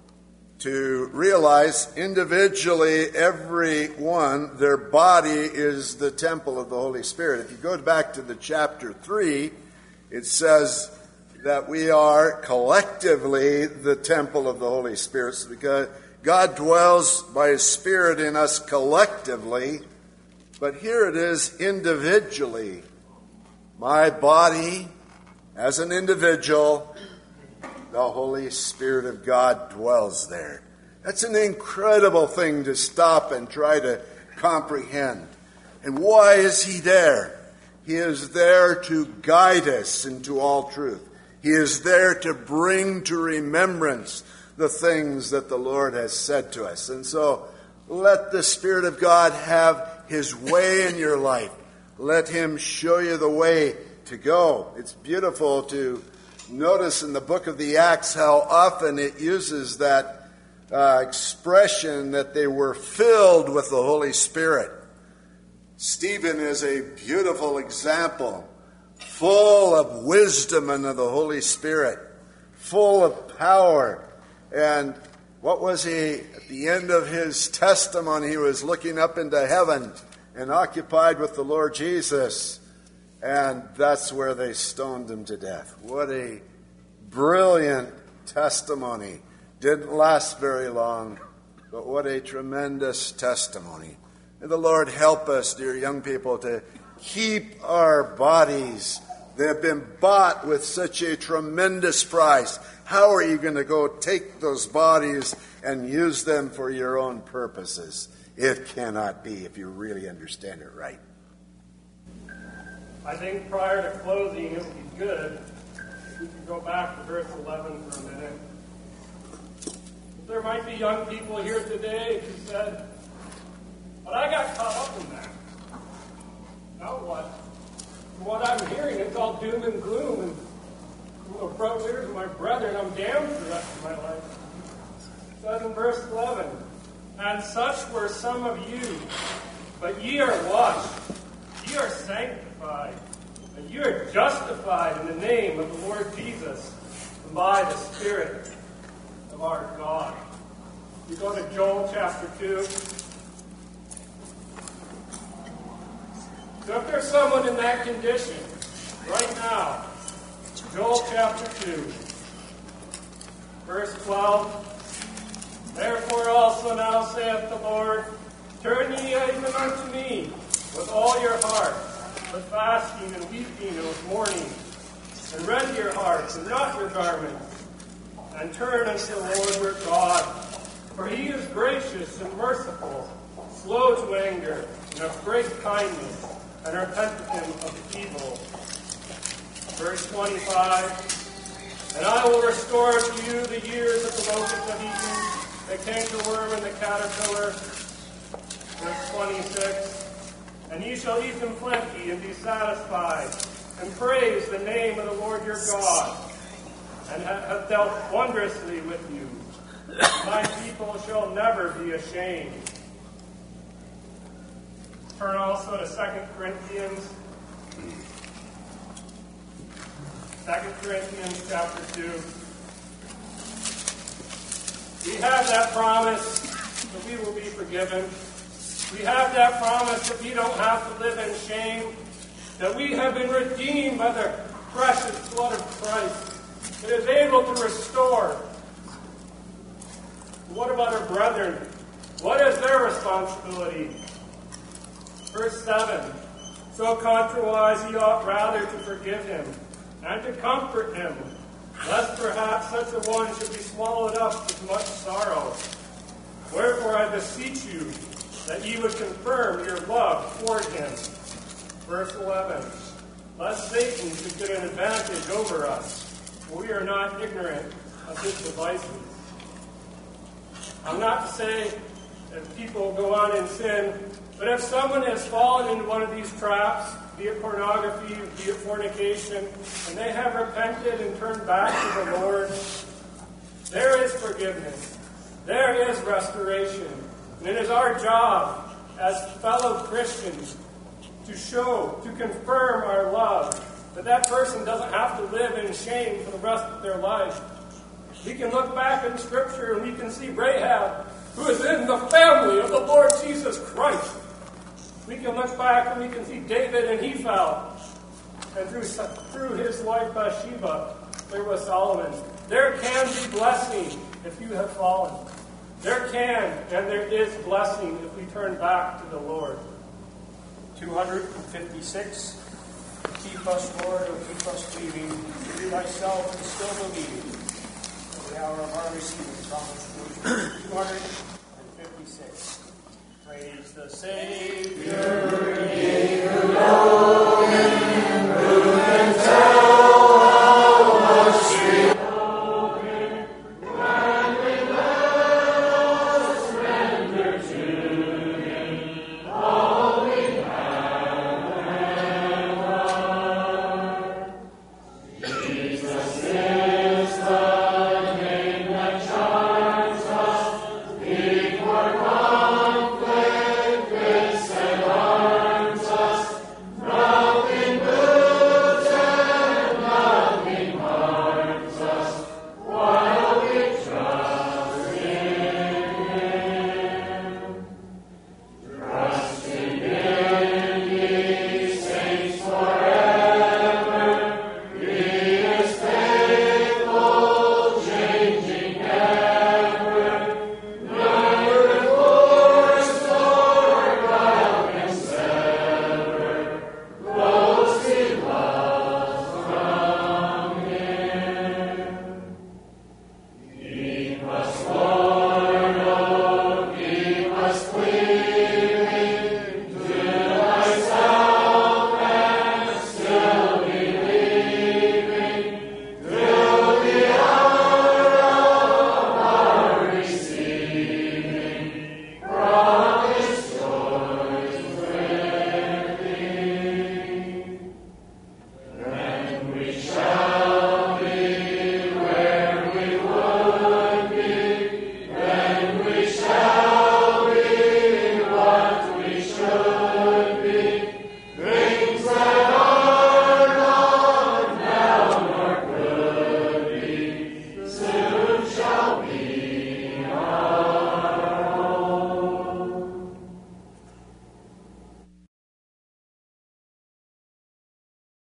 to realize individually, every one, their body is the temple of the Holy Spirit. If you go back to the chapter three, it says that we are collectively the temple of the Holy Spirit, because God dwells by His Spirit in us collectively, but here it is individually. My body, as an individual, the Holy Spirit of God dwells there. That's an incredible thing to stop and try to comprehend. And why is He there? He is there to guide us into all truth. He is there to bring to remembrance the things that the Lord has said to us. And so, let the Spirit of God have His way in your life. Let Him show you the way to go. It's beautiful to notice in the book of the Acts how often it uses that uh, expression that they were filled with the Holy Spirit. Stephen is a beautiful example, full of wisdom and of the Holy Spirit, full of power. And what was he? At the end of his testimony, he was looking up into heaven and occupied with the Lord Jesus. And that's where they stoned him to death. What a brilliant testimony. Didn't last very long, but what a tremendous testimony. May the Lord help us, dear young people, to keep our bodies. They have been bought with such a tremendous price. How are you going to go take those bodies and use them for your own purposes? It cannot be if you really understand it right. I think prior to closing, it would be good if we could go back to verse eleven for a minute. There might be young people here today who said, "But I got caught up in that. Now what? From what I'm hearing, it's all doom and gloom, and from the front ears of my brain such were some of you. But ye are washed, ye are sanctified, and ye are justified in the name of the Lord Jesus, and by the Spirit of our God. We go to Joel chapter two. So if there's someone in that condition right now, Joel chapter two, verse twelve, therefore also now saith the Lord, turn ye even unto me with all your heart, with fasting and weeping and with mourning, and rend your hearts and not your garments, and turn unto the Lord your God. For he is gracious and merciful, slow to anger, and of great kindness, and repenteth him of evil. Verse twenty-five, and I will restore to you the years that the locust have eaten, the cankerworm and the caterpillar. Verse twenty-six, and ye shall eat them plenty and be satisfied, and praise the name of the Lord your God, and have dealt wondrously with you. My people shall never be ashamed. Turn also to Second Corinthians. Second Corinthians chapter two. We have that promise that we will be forgiven. We have that promise that we don't have to live in shame, that we have been redeemed by the precious blood of Christ that is able to restore. What about our brethren? What is their responsibility? Verse seven, so contrariwise ye ought rather to forgive him, and to comfort him, lest perhaps such a one should be swallowed up with much sorrow. Wherefore I beseech you, that ye would confirm your love toward him. Verse eleven, lest Satan should get an advantage over us, for we are not ignorant of his devices. I'm not to say that people go on in sin, but if someone has fallen into one of these traps, be it pornography, be it fornication, and they have repented and turned back to the Lord, there is forgiveness. There is restoration. And it is our job as fellow Christians to show, to confirm our love, that that person doesn't have to live in shame for the rest of their life. We can look back in Scripture and we can see Rahab, who is in the family of the Lord Jesus Christ. We can look back and we can see David, and he fell. And through, through his wife Bathsheba, there was Solomon. There can be blessing if you have fallen. There can and there is blessing if we turn back to the Lord. two hundred fifty-six. Keep us, Lord, or keep us believing. You thyself and still believing. At the hour of our receiving promise. two hundred fifty-six. Praise the Savior.